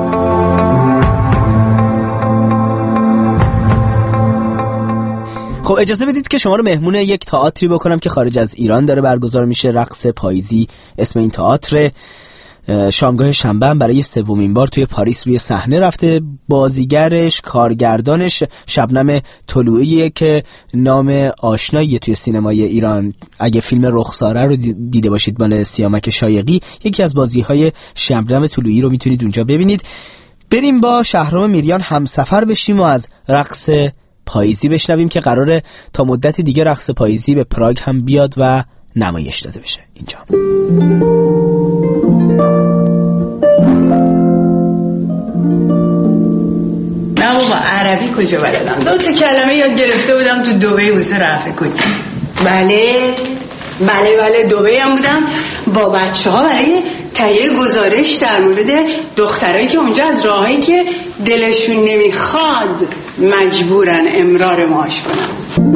خب اجازه بدید که شما رو مهمون یک تئاتری بکنم که خارج از ایران داره برگزار میشه. رقص پاییزی اسم این تئاتر. شامگاه شنبه برای 3مین بار توی پاریس روی صحنه رفته. بازیگرش، کارگردانش شبنم طلوعیه که نام آشنایی توی سینمای ایران. اگه فیلم رخساره رو دیده باشید مال سیامک شایقی، یکی از بازی‌های شبنم طلوعی رو میتونید اونجا ببینید. بریم با شهرام میریان همسفر بشیم و از رقص پاییزی بشنویم که قراره تا مدت دیگه رقص پاییزی به پراگ هم بیاد و نمایش داده بشه اینجا. نه بابا عربی کجا بلدم، 2 کلمه یاد گرفته بودم تو دبی واسه رفع کتی. بله دبی هم بودم با بچه‌ها برای تهیه گزارش در مورد دخترایی که اونجا از راهایی که دلشون نمیخواد مجبورن امرار معاش کنن.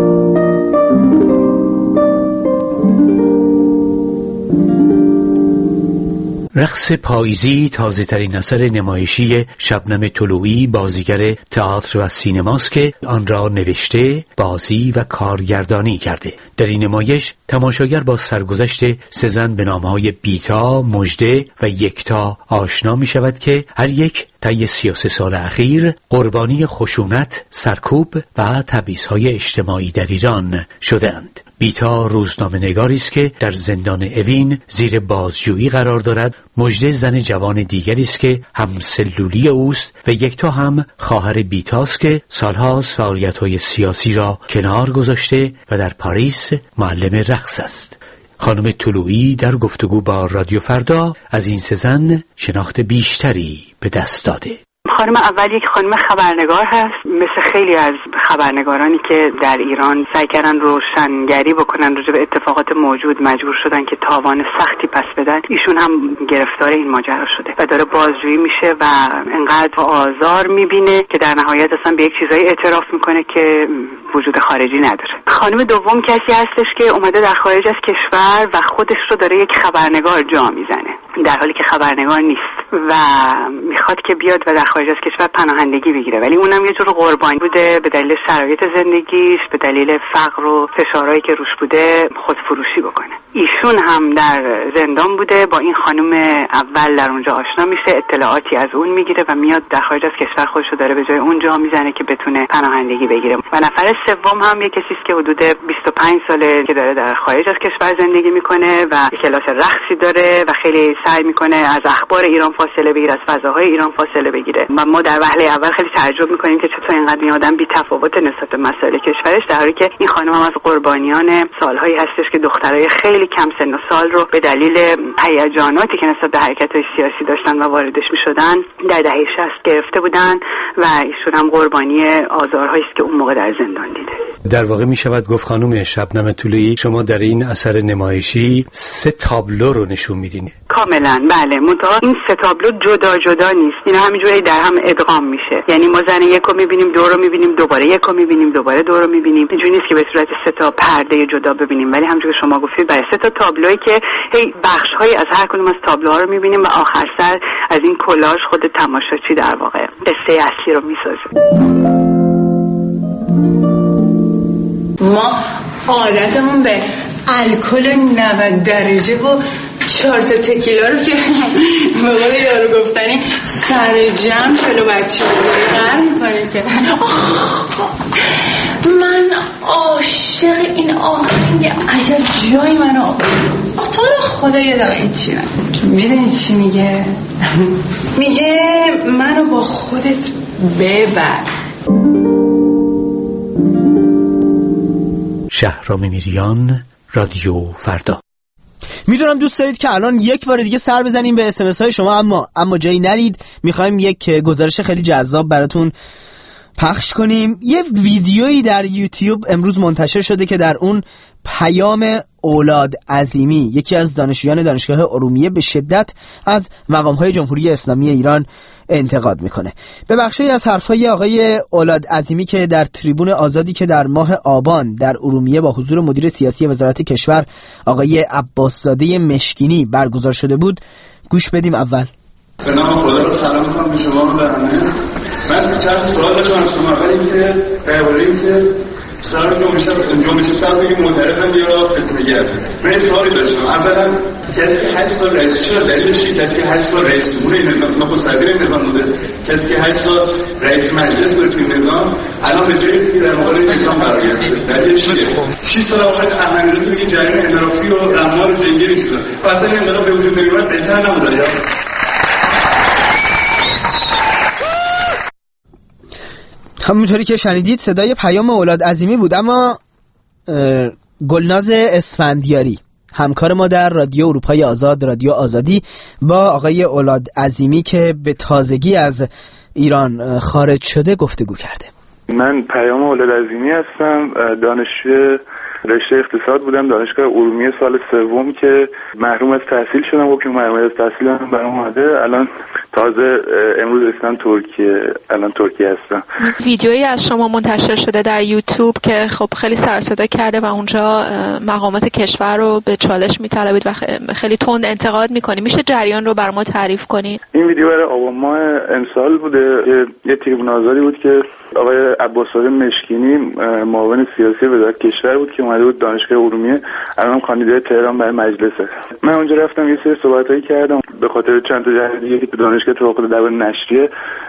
رقص پاییزی تازه‌ترین اثر نمایشی شبنم طلوعی بازیگر تئاتر و سینماست که آن را نوشته، بازی و کارگردانی کرده. در این نمایش تماشاگر با سرگذشت سه زن به نام‌های بیتا، مژده و یکتا آشنا می شود که هر یک طی 33 سال اخیر قربانی خشونت، سرکوب و تبعیض‌های اجتماعی در ایران شده‌اند. بیتا روزنامه‌نگاری است که در زندان اوین زیر بازجویی قرار دارد. مژده زن جوان دیگری است که همسلولی اوست و یکتا هم خواهر بیتاست که سالهاست فعالیت‌های سیاسی را کنار گذاشته و در پاریس معلم رقص است. خانم طلوعی در گفتگو با رادیو فردا از این سه زن شناخت بیشتری به دست داده. خانم اول یک خانم خبرنگار هست، مثل خیلی از خبرنگارانی که در ایران سعی کردن روشنگری بکنن راجع به اتفاقات موجود، مجبور شدن که تاوان سختی پس بدن. ایشون هم گرفتار این ماجرا شده و داره بازجویی میشه و انقدر آزار میبینه که در نهایت اصلا به یک چیزایی اعتراف میکنه که وجود خارجی نداره. خانم دوم کسی هستش که اومده در خارج از کشور و خودش رو داره یک خبرنگار جا میزنه در حالی که خبرنگار نیست و میخواد که بیاد و در خارج از کشور پناهندگی بگیره، ولی اونم یه جور قربانی بوده به دلیل شرایط زندگیش، به دلیل فقر و فشارهایی که روش بوده خودفروشی بکنه. ایشون هم در زندان بوده، با این خانم اول در اونجا آشنا میشه، اطلاعاتی از اون میگیره و میاد در خارج از کشور خودش رو داره به جای اون جا میزنه که بتونه پناهندگی بگیره. و نفر سوم هم یه کسی است که حدود 25 ساله که داره در خارج از کشور زندگی میکنه و کلاس رقصی داره و خیلی سعی میکنه از اخبار ایران فاصله بگیره، از فضاهای ایران فاصله بگیره. و ما در وهله اول خیلی تعجب میکنیم که چطور اینقدر این آدم بی تفاوت نسبت به مسائل کشورش، در حالی که این خانم هم از قربانیان سالهایی هستش که دخترای خیلی کم سن و سال رو به دلیل هیجاناتی که نسبت به حرکت‌های سیاسی داشتن و واردش میشدن در دهه 60 گرفته بودن و ایشون هم قربانی آزارهایی است که اون موقع در زندان دیده. در واقع می شود گفت خانم شبنم طلوعی شما در این اثر نمایشی 3 تابلو رو نشون میدین. کاملا بله، منتها این 3 تابلو جدا جدا نیست، اینا همینجوری در هم ادغام میشه. یعنی ما زن یک رو میبینیم، دو رو میبینیم، دوباره یک رو میبینیم، دوباره دو رو میبینیم. اینجوری نیست که به صورت 3 تا پرده جدا ببینیم، ولی همونجوری که شما گفتید برای 3 تا تابلویی که هی بخش‌هایی از هر کدوم از تابلوها رو میبینیم و آخر سر از این کلاژ خود تماشاچی در واقع قصه اصلی رو میسازه. ما عادتمون به الکل 90 درجه و 4 تا تکیلا رو که به قول یارو گفتنی سر جمع چلو بچه رو غر میکنه که من عاشق این آهنگ عجب جای من تو رو خدا یه دقیقه چی میدونی چی میگه؟ میگه منو با خودت ببر. شهرام میریان، رادیو فردا. میدونم دوست دارید که الان یک بار دیگه سر بزنیم به SMS های شما، اما جایی نرید. میخوایم یک گزارش خیلی جذاب براتون پخش کنیم. یه ویدیویی در یوتیوب امروز منتشر شده که در اون پیام اولاد عظیمی، یکی از دانشجویان دانشگاه ارومیه، به شدت از مقام‌های جمهوری اسلامی ایران انتقاد میکنه. به بخشی از حرفای آقای اولاد عظیمی که در تریبون آزادی که در ماه آبان در ارومیه با حضور مدیر سیاسی وزارت کشور آقای عباسزاده مشکینی برگزار شده بود گوش بدیم. اول به نام خدا رو سلام میکنم به شما و به همه. من چند سوال داشتم از شما. اول اینکه درباره اینکه سر جنبش سبز معترفم یا فتنه‌گر. من سوالی داشتم. اولا کسی که 8 سال رئیس شد دلیلش چیه؟ کسی که 8 سال رئیس جمهور نخست وزیر نظام بوده، کسی که 8 سال رئیس مجلس بوده توی نظام، الان به جایی که در مقابل نظام قرار گرفته، دلیلش چیه؟ 6 سال آخر احمدی میگه جریان انحرافی و رمال و جنگی نیست. پس این انقلاب به وجود نمیاد بهتر نبوده یا؟ همونطوری که شنیدید صدای پیام اولاد عظیمی بود. اما گلناز اسفندیاری همکار ما در رادیو اروپای آزاد، رادیو آزادی، با آقای اولاد عظیمی که به تازگی از ایران خارج شده گفتگو کرده. من پیام اولاد عظیمی هستم، دانشجو رشته اقتصاد بودم دانشگاه ارومیه سال سوم که محروم از تحصیل شدم و که محروم از تحصیل هم برام اومده. الان تازه امروز رسیدم ترکیه، الان ترکیه هستم. ویدیویی از شما منتشر شده در یوتیوب که خب خیلی سر و صدا کرده و اونجا مقامات کشور رو به چالش می‌طلبید و خیلی تند انتقاد می‌کنید. میشه جریان رو برام تعریف کنید؟ این ویدیو برای آبان ماه امسال بوده که یه تریبون آزادی بود که آقای عباس‌آقا مشکینی معاون سیاسی وزارت کشور بود که اومده بود دانشگاه ارومیه، الان کاندیدای تهران برای مجلسه. من اونجا رفتم یه سری صحبتایی کردم به خاطر چند تا جریان دیگه که تو دانشگاه توقع درباره نشریه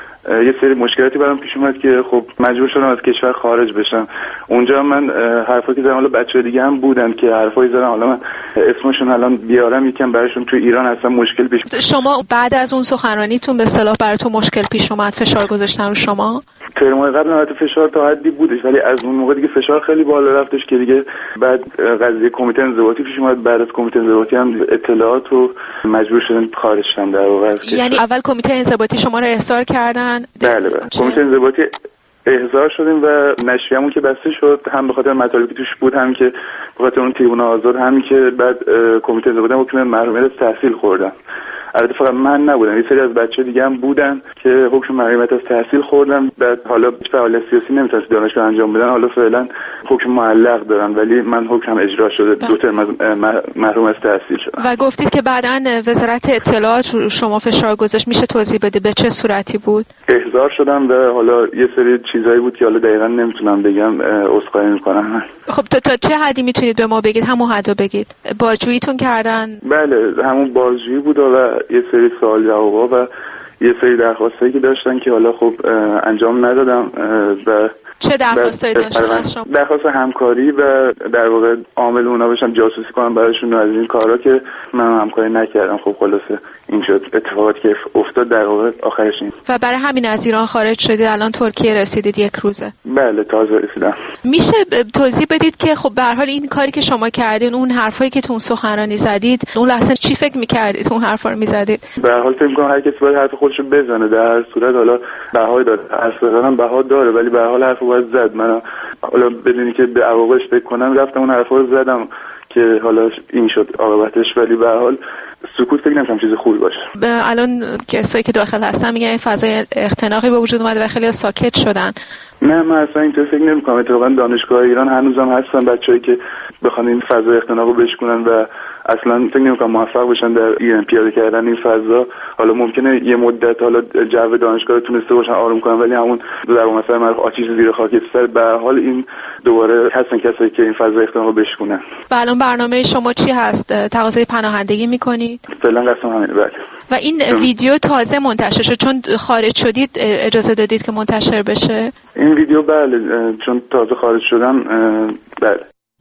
یه سری مشکلاتی برام پیش اومد که خب مجبور شدم از کشور خارج بشم. اونجا من حرفایی که زدم، حالا بچه‌ها دیگه هم بودن که حرفایی زدن، حالا من اسمشون الان بیارم یکم براشون تو ایران اصلا مشکل پیش. شما بعد از اون سخنرانیتون به اصطلاح براتون مشکل پیش اومد، فشار گذاشتن رو شما؟ ترمای قبل البته فشار تا حدی بودش، ولی از اون موقع دیگه فشار خیلی بالا رفتش که دیگه بعد قضیه کمیته انضباطی پیش اومد. بعد از کمیته انضباطی هم اطلاعات رو مجبور شدن خارج شدن در واقع. یعنی اول کمیته انضباطی شما رو احضار کردن؟ بله. کمیته انضباطی احضار شدیم و نشریه‌مون که بسته شد، هم به خاطر مطالبی که توش بود، هم که به خاطر اون تریبون آزاد، هم که بعد کمیته انضباطی حکم محرومیت از تحصیل خوردن. البته فقط من نبودم، یه سری از بچه‌ها دیگه هم بودن که حکم محرومیت از تحصیل خوردن. بعد حالا فعالیت سیاسی نمی‌تونن دانشگاه انجام بدن، حالا فعلا حکم معلق دارن، ولی من حکم اجرا شده، 2 ترم محروم از تحصیل شدم. و گفتید که بعداً وزارت اطلاعات شما فشار گذاشت، میشه توضیح بده به چه صورتی بود؟ احضار شدم و حالا یه سری چیزایی بود که حالا دقیقاً نمیتونم بگم، عذرخواهی می‌کنم. خب تا چه حدی میتونید به ما بگید؟ همون حدو بگید. بازجوییتون کردن؟ بله، همون بازجویی بود و یه سری سوال جوابا و یه سری درخواستایی که داشتن که حالا خب انجام ندادم. و چه درخواستایی داشتن از شما؟ درخواست همکاری و در واقع عامل اونا بشم جاسوسی کنم براشون از این کارا که من همکاری نکردم. خب خلاصه این شد اتفاقاتی که افتاد در واقع آخرش این. و برای همین از ایران خارج شدید، الان ترکیه رسیدید 1 روزه؟ بله تازه رسیدم. میشه توضیح بدید که خب به هر حال این کاری که شما کردین، اون حرفایی که تو اون سخنرانی زدید، اون لحظه چی فکر می‌کردید اون حرفا رو می‌زدید؟ به هر حال فکر می‌کنم هر کسی باید حرف خودش رو بزنه، در هر صورت حالا بهای داره، حرف زدن بها داره، ولی به هر حال حرف باید زد. من حالا بدونی که به عواقبش فکر کنم رفتم اون حرفا رو زدم که حالا این شد عاقبتش، ولی به هر حال سکوت فکر نمی‌کنم چیز خوبی باشه. الان کسایی که داخل هستن میگن فضای اختناقی به وجود اومده و خیلی ساکت شدن. نه من اصلا اینطور فکر نمی‌کنم. اتفاقا دانشگاه ایران هنوزم هستن بچه‌ای که بخوان این فضای اختناق رو بشکنن و اصلا فکر نمی‌کنم موفق بشن در ایران پیاده کردن این فضا. حالا ممکنه یه مدت حالا جو دانشگاه رو تونسته باشن آروم کنن، ولی همون در مثلا معروف آتش زیر خاکستر به هر حال این دوباره هستن کسایی که این فضای اختناق رو بشکنن. و الان برنامه شما چی هست؟ تقاضای پناهندگی می‌کنید؟ فعلا قسم همینه. بله. و این ویدیو تازه منتشر شد چون خارج شدید اجازه دادید که منتشر بشه؟ این ویدیو بله، چون تازه خارج شدم. بله.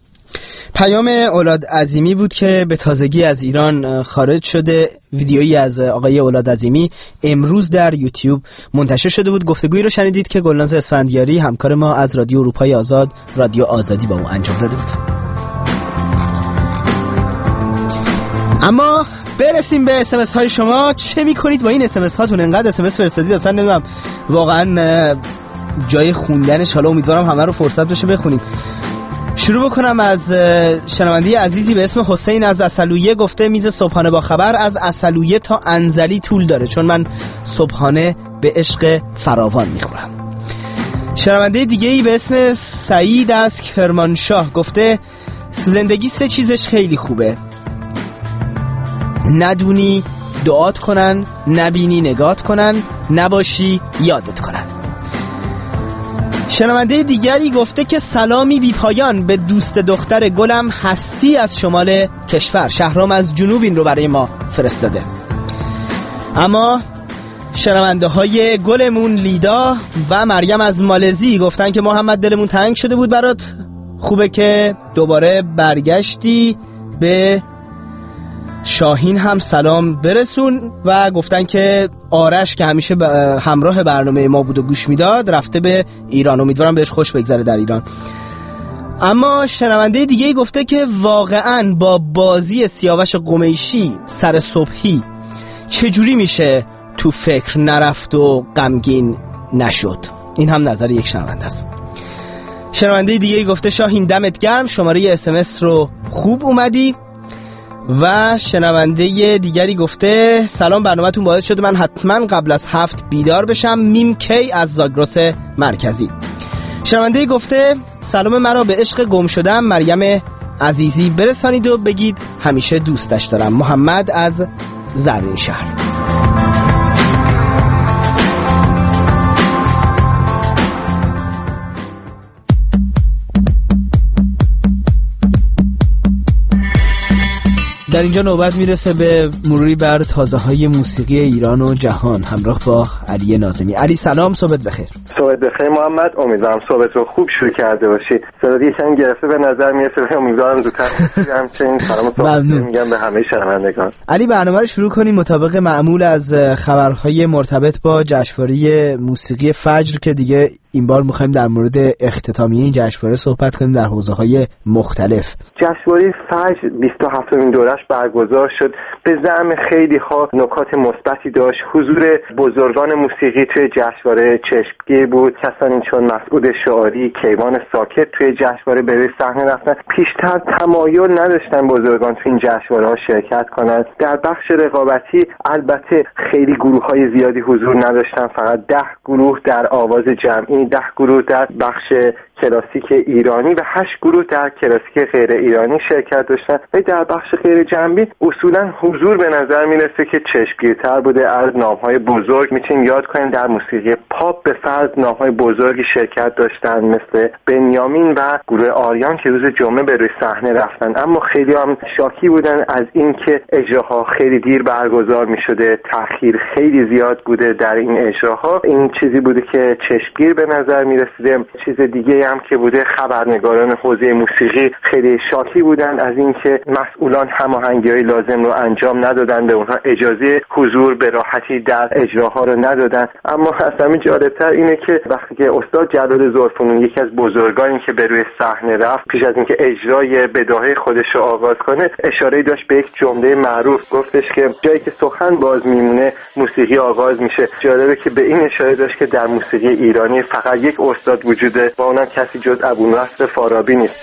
پیام اولاد عظیمی بود که به تازگی از ایران خارج شده. ویدیویی از آقای اولاد عظیمی امروز در یوتیوب منتشر شده بود. گفتگویی رو شنیدید که گلناز اسفندیاری همکار ما از رادیو اروپای آزاد، رادیو آزادی با اون انجام داده بود. اما برسیم به SMS های شما. چه میکنید با این SMS هاتون؟ انقدر SMS فرستادید اصلا نمیدونم واقعا جای خوندنش. حالا امیدوارم همه رو فرصت بشه بخونیم. شروع بکنم از شنونده عزیزی به اسم حسین از عسلویه. گفته میز صبحانه با خبر از عسلویه تا انزلی طول داره چون من صبحانه به عشق فراوان میخورم. شنونده دیگه ای به اسم سعید از کرمانشاه گفته زندگی 3 چیزش خیلی خوبه: ندونی دعات کنن، نبینی نگات کنن، نباشی یادت کنن. شنونده دیگری گفته که سلامی بی پایان به دوست دختر گلم هستی از شمال کشور. شهرام از جنوب این رو برای ما فرستاده. اما شنونده های گلمون لیدا و مریم از مالزی گفتن که محمد دلمون تنگ شده بود برات، خوبه که دوباره برگشتی. به شاهین هم سلام برسون و گفتن که آرش که همیشه همراه برنامه ما بود و گوش میداد رفته به ایران، امیدوارم بهش خوش بگذره در ایران. اما شنونده دیگه گفته که واقعا با بازی سیاوش قمیشی سر صبحی چجوری میشه تو فکر نرفت و غمگین نشد؟ این هم نظر یک شنونده است. شنونده دیگه گفته شاهین دمت گرم، شماره SMS رو خوب اومدی. و شنونده دیگری گفته سلام، برنامه‌تون باعث شده من حتما قبل از 7 بیدار بشم. میم کی از زاگرس مرکزی. شنونده گفته سلام، مرا به عشق گم شدم مریم عزیزی برسانید و بگید همیشه دوستش دارم. محمد از زرین شهر. در اینجا نوبت میرسه به مروری بر تازه‌های موسیقی ایران و جهان همراه با علی ناظمی. علی سلام، صبحت بخیر. صبحت بخیر محمد، امیدوارم صبحت رو خوب شروع کرده باشی. صدات یکم گرفته به نظر میرسه، امیدوارم زودتر همچنین سلام صبحت میگم به همه شنوندگان. علی برنامه رو شروع کنیم مطابق معمول از خبرهای مرتبط با جشنواره موسیقی فجر که دیگه این بار می‌خوایم در مورد اختتامیه این جشنواره صحبت کنیم در حوزه‌های مختلف. جشنواره فجر 27مین دورش برگزار شد. به زعم خیلی‌ها نکات مثبتی داشت. حضور بزرگان موسیقی توی جشنواره چشمگیر بود. کسانی چون مسعود شعاری، کیوان ساکت توی جشنواره به روی صحنه رفتن. پیشتر تمایل نداشتن بزرگان توی این جشنواره‌ها شرکت کنند. در بخش رقابتی البته خیلی گروه‌های زیادی حضور نداشتن، فقط 10 گروه در آواز جمعی، 10 گروه در بخش کلاسیک ایرانی و 8 گروه در کلاسیک غیر ایرانی شرکت داشتن. و در بخش غیر جنبی اصولا حضور به نظر میرسه که چشمگیرتر بوده از نام‌های بزرگ. میتونیم یاد کنیم در موسیقی پاپ به فرض نام‌های بزرگی شرکت داشتن مثل بنیامین و گروه آریان که روز جمعه به روی صحنه رفتن، اما خیلی هم شاکی بودن از اینکه اجراها خیلی دیر برگزار میشده، تأخیر خیلی زیاد بوده در این اجراها. این چیزی بوده که چشمگیر به نظر میرسیده. چیز دیگه هم که بوده، خبرنگاران حوزه موسیقی خیلی شاکی بودن از اینکه مسئولان هماهنگی‌های لازم رو انجام ندادن، به اونها اجازه حضور به راحتی در اجراها رو ندادن. اما از همه جالبتر اینه که وقتی که استاد جلال ذوالفنون، یکی از بزرگانی که به روی صحنه رفت، پیش از اینکه اجرای بداهه خودش رو آغاز کنه اشاره داشت به یک جمله معروف، گفتش که جایی که سخن باز میمونه موسیقی آغاز میشه. جالبه که به این اشاره داشت که در موسیقی ایرانی فقط یک استاد وجوده و اونم کسی جز ابونصر فارابی نیست.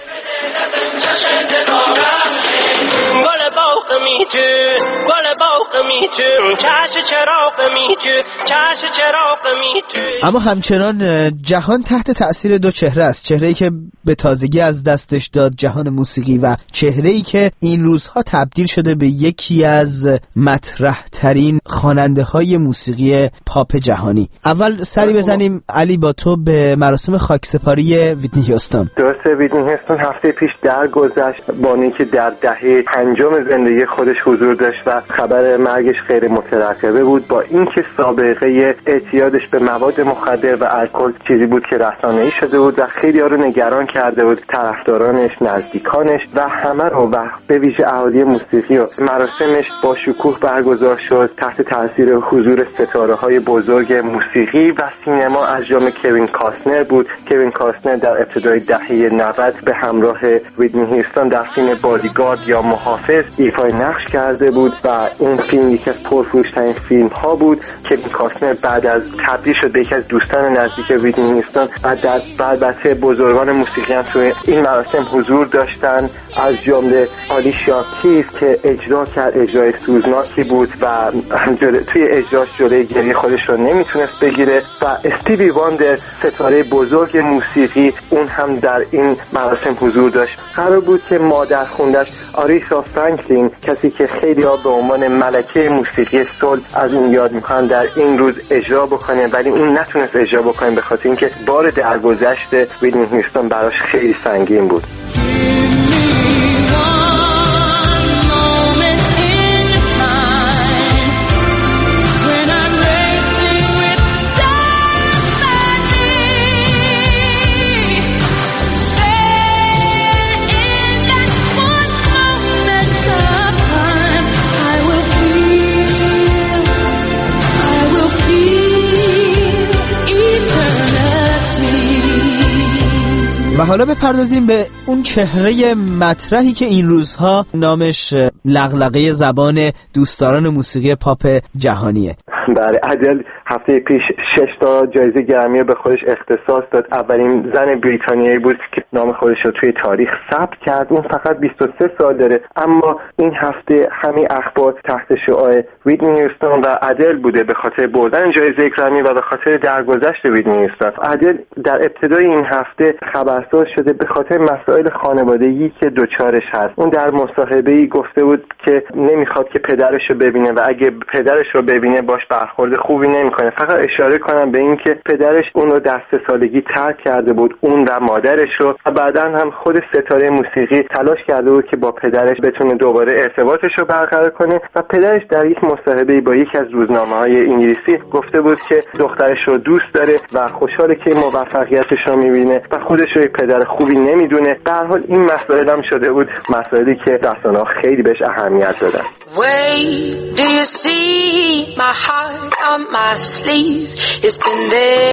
اما همچنان جهان تحت تأثیر دو چهره است، چهره‌ای که به تازگی از دستش داد جهان موسیقی و چهره‌ای که این روزها تبدیل شده به یکی از مطرح ترین خواننده‌های موسیقی پاپ جهانی. اول سری بزنیم علی با تو به مراسم خاکسپاری ویتنی هیوستون. درسته، ویتنی هیوستون هفته پیش درگذشت، بانی که در دهه 50 زندگی خودش حضور داشت و خبر مرگش غیر مترقبه بود، با اینکه سابقه اعتیادش به مواد مخدر و الکل چیزی بود که رسانه‌ای شده بود و خیلی‌ها رو نگران کرده بود، طرفدارانش، نزدیکانش و همه رو و به ویژه اهالی موسیقی. و مراسمش با شکوه برگزار شد تحت تاثیر حضور ستاره‌های بزرگ موسیقی و سینما از جمله کوین کاستنر بود. کوین کاستنر در ابتدای دهه 90 به همراه ویتنی هیوستون در فیلم بادیگارد یا محافظ ایفای نقش کرده بود و این فیلم یکی از پرفروش‌ترین فیلم‌ها بود. کوین کاستنر بعد از تبدیل شد به یکی از دوستان نزدیک ویتنی هیوستون و در البته بزرگان موسیقی هم توی این مراسم حضور داشتن، از جمله آلیشیا کیز که اجرا کرد، اجرای سوزناکی بود و توی اجراش جلوی گریه خودش رو نمیتونست بگیره و استیوی واندر ستاره بزرگ موسیقی اون هم در این مراسم حضور داشت. قرار بود که مادر خوندش آریسا فرانکلین، کسی که خیلی ها به عنوان ملکه موسیقی سول از اون یاد میکنن، در این روز اجرا بکنه، ولی اون نتونست اجرا بکنه به خاطر اینکه بار درگذشت ویتنی هیوستون براش خیلی سنگین بود. و حالا بپردازیم به اون چهره مطرحی که این روزها نامش لغلقه زبان دوستداران موسیقی پاپ جهانیه. بله، ادل هفته پیش 6 تا جایزه گرمی به خودش اختصاص داد. اولین زن بریتانیایی بود که نام خودش رو توی تاریخ ثبت کرد. اون فقط 23 سال داره، اما این هفته همین اخبار تحت شعاع ویتنی هیوستون و ادل بوده به خاطر بردن جایزه گرمی و به خاطر درگذشت ویتنی هیوستون. ادل در ابتدای این هفته خبرساز شده به خاطر مسائل خانوادگی که دچارش هست. اون در مصاحبه‌ای گفته بود که نمیخواد که پدرش رو ببینه و اگه پدرش رو ببینه باش برخورد خوبی نمیکنه. فقط اشاره کنم به این که پدرش اون رو در 3 سالگی ترک کرده بود، اون و مادرش رو، و بعداً هم خود ستاره موسیقی تلاش کرده بود که با پدرش بتونه دوباره ارتباطش رو برقرار کنه و پدرش در یک مصاحبه‌ای با یکی از روزنامه‌های انگلیسی گفته بود که دخترش رو دوست داره و خوشحاله که موفقیتش رو می‌بینه و خودش رو پدر خوبی نمیدونه. در حال این مسائل هم شده بود مسائلی که رسانه‌ها خیلی بهش اهمیت دادن. Wait, do you see my heart on my sleeve? It's been there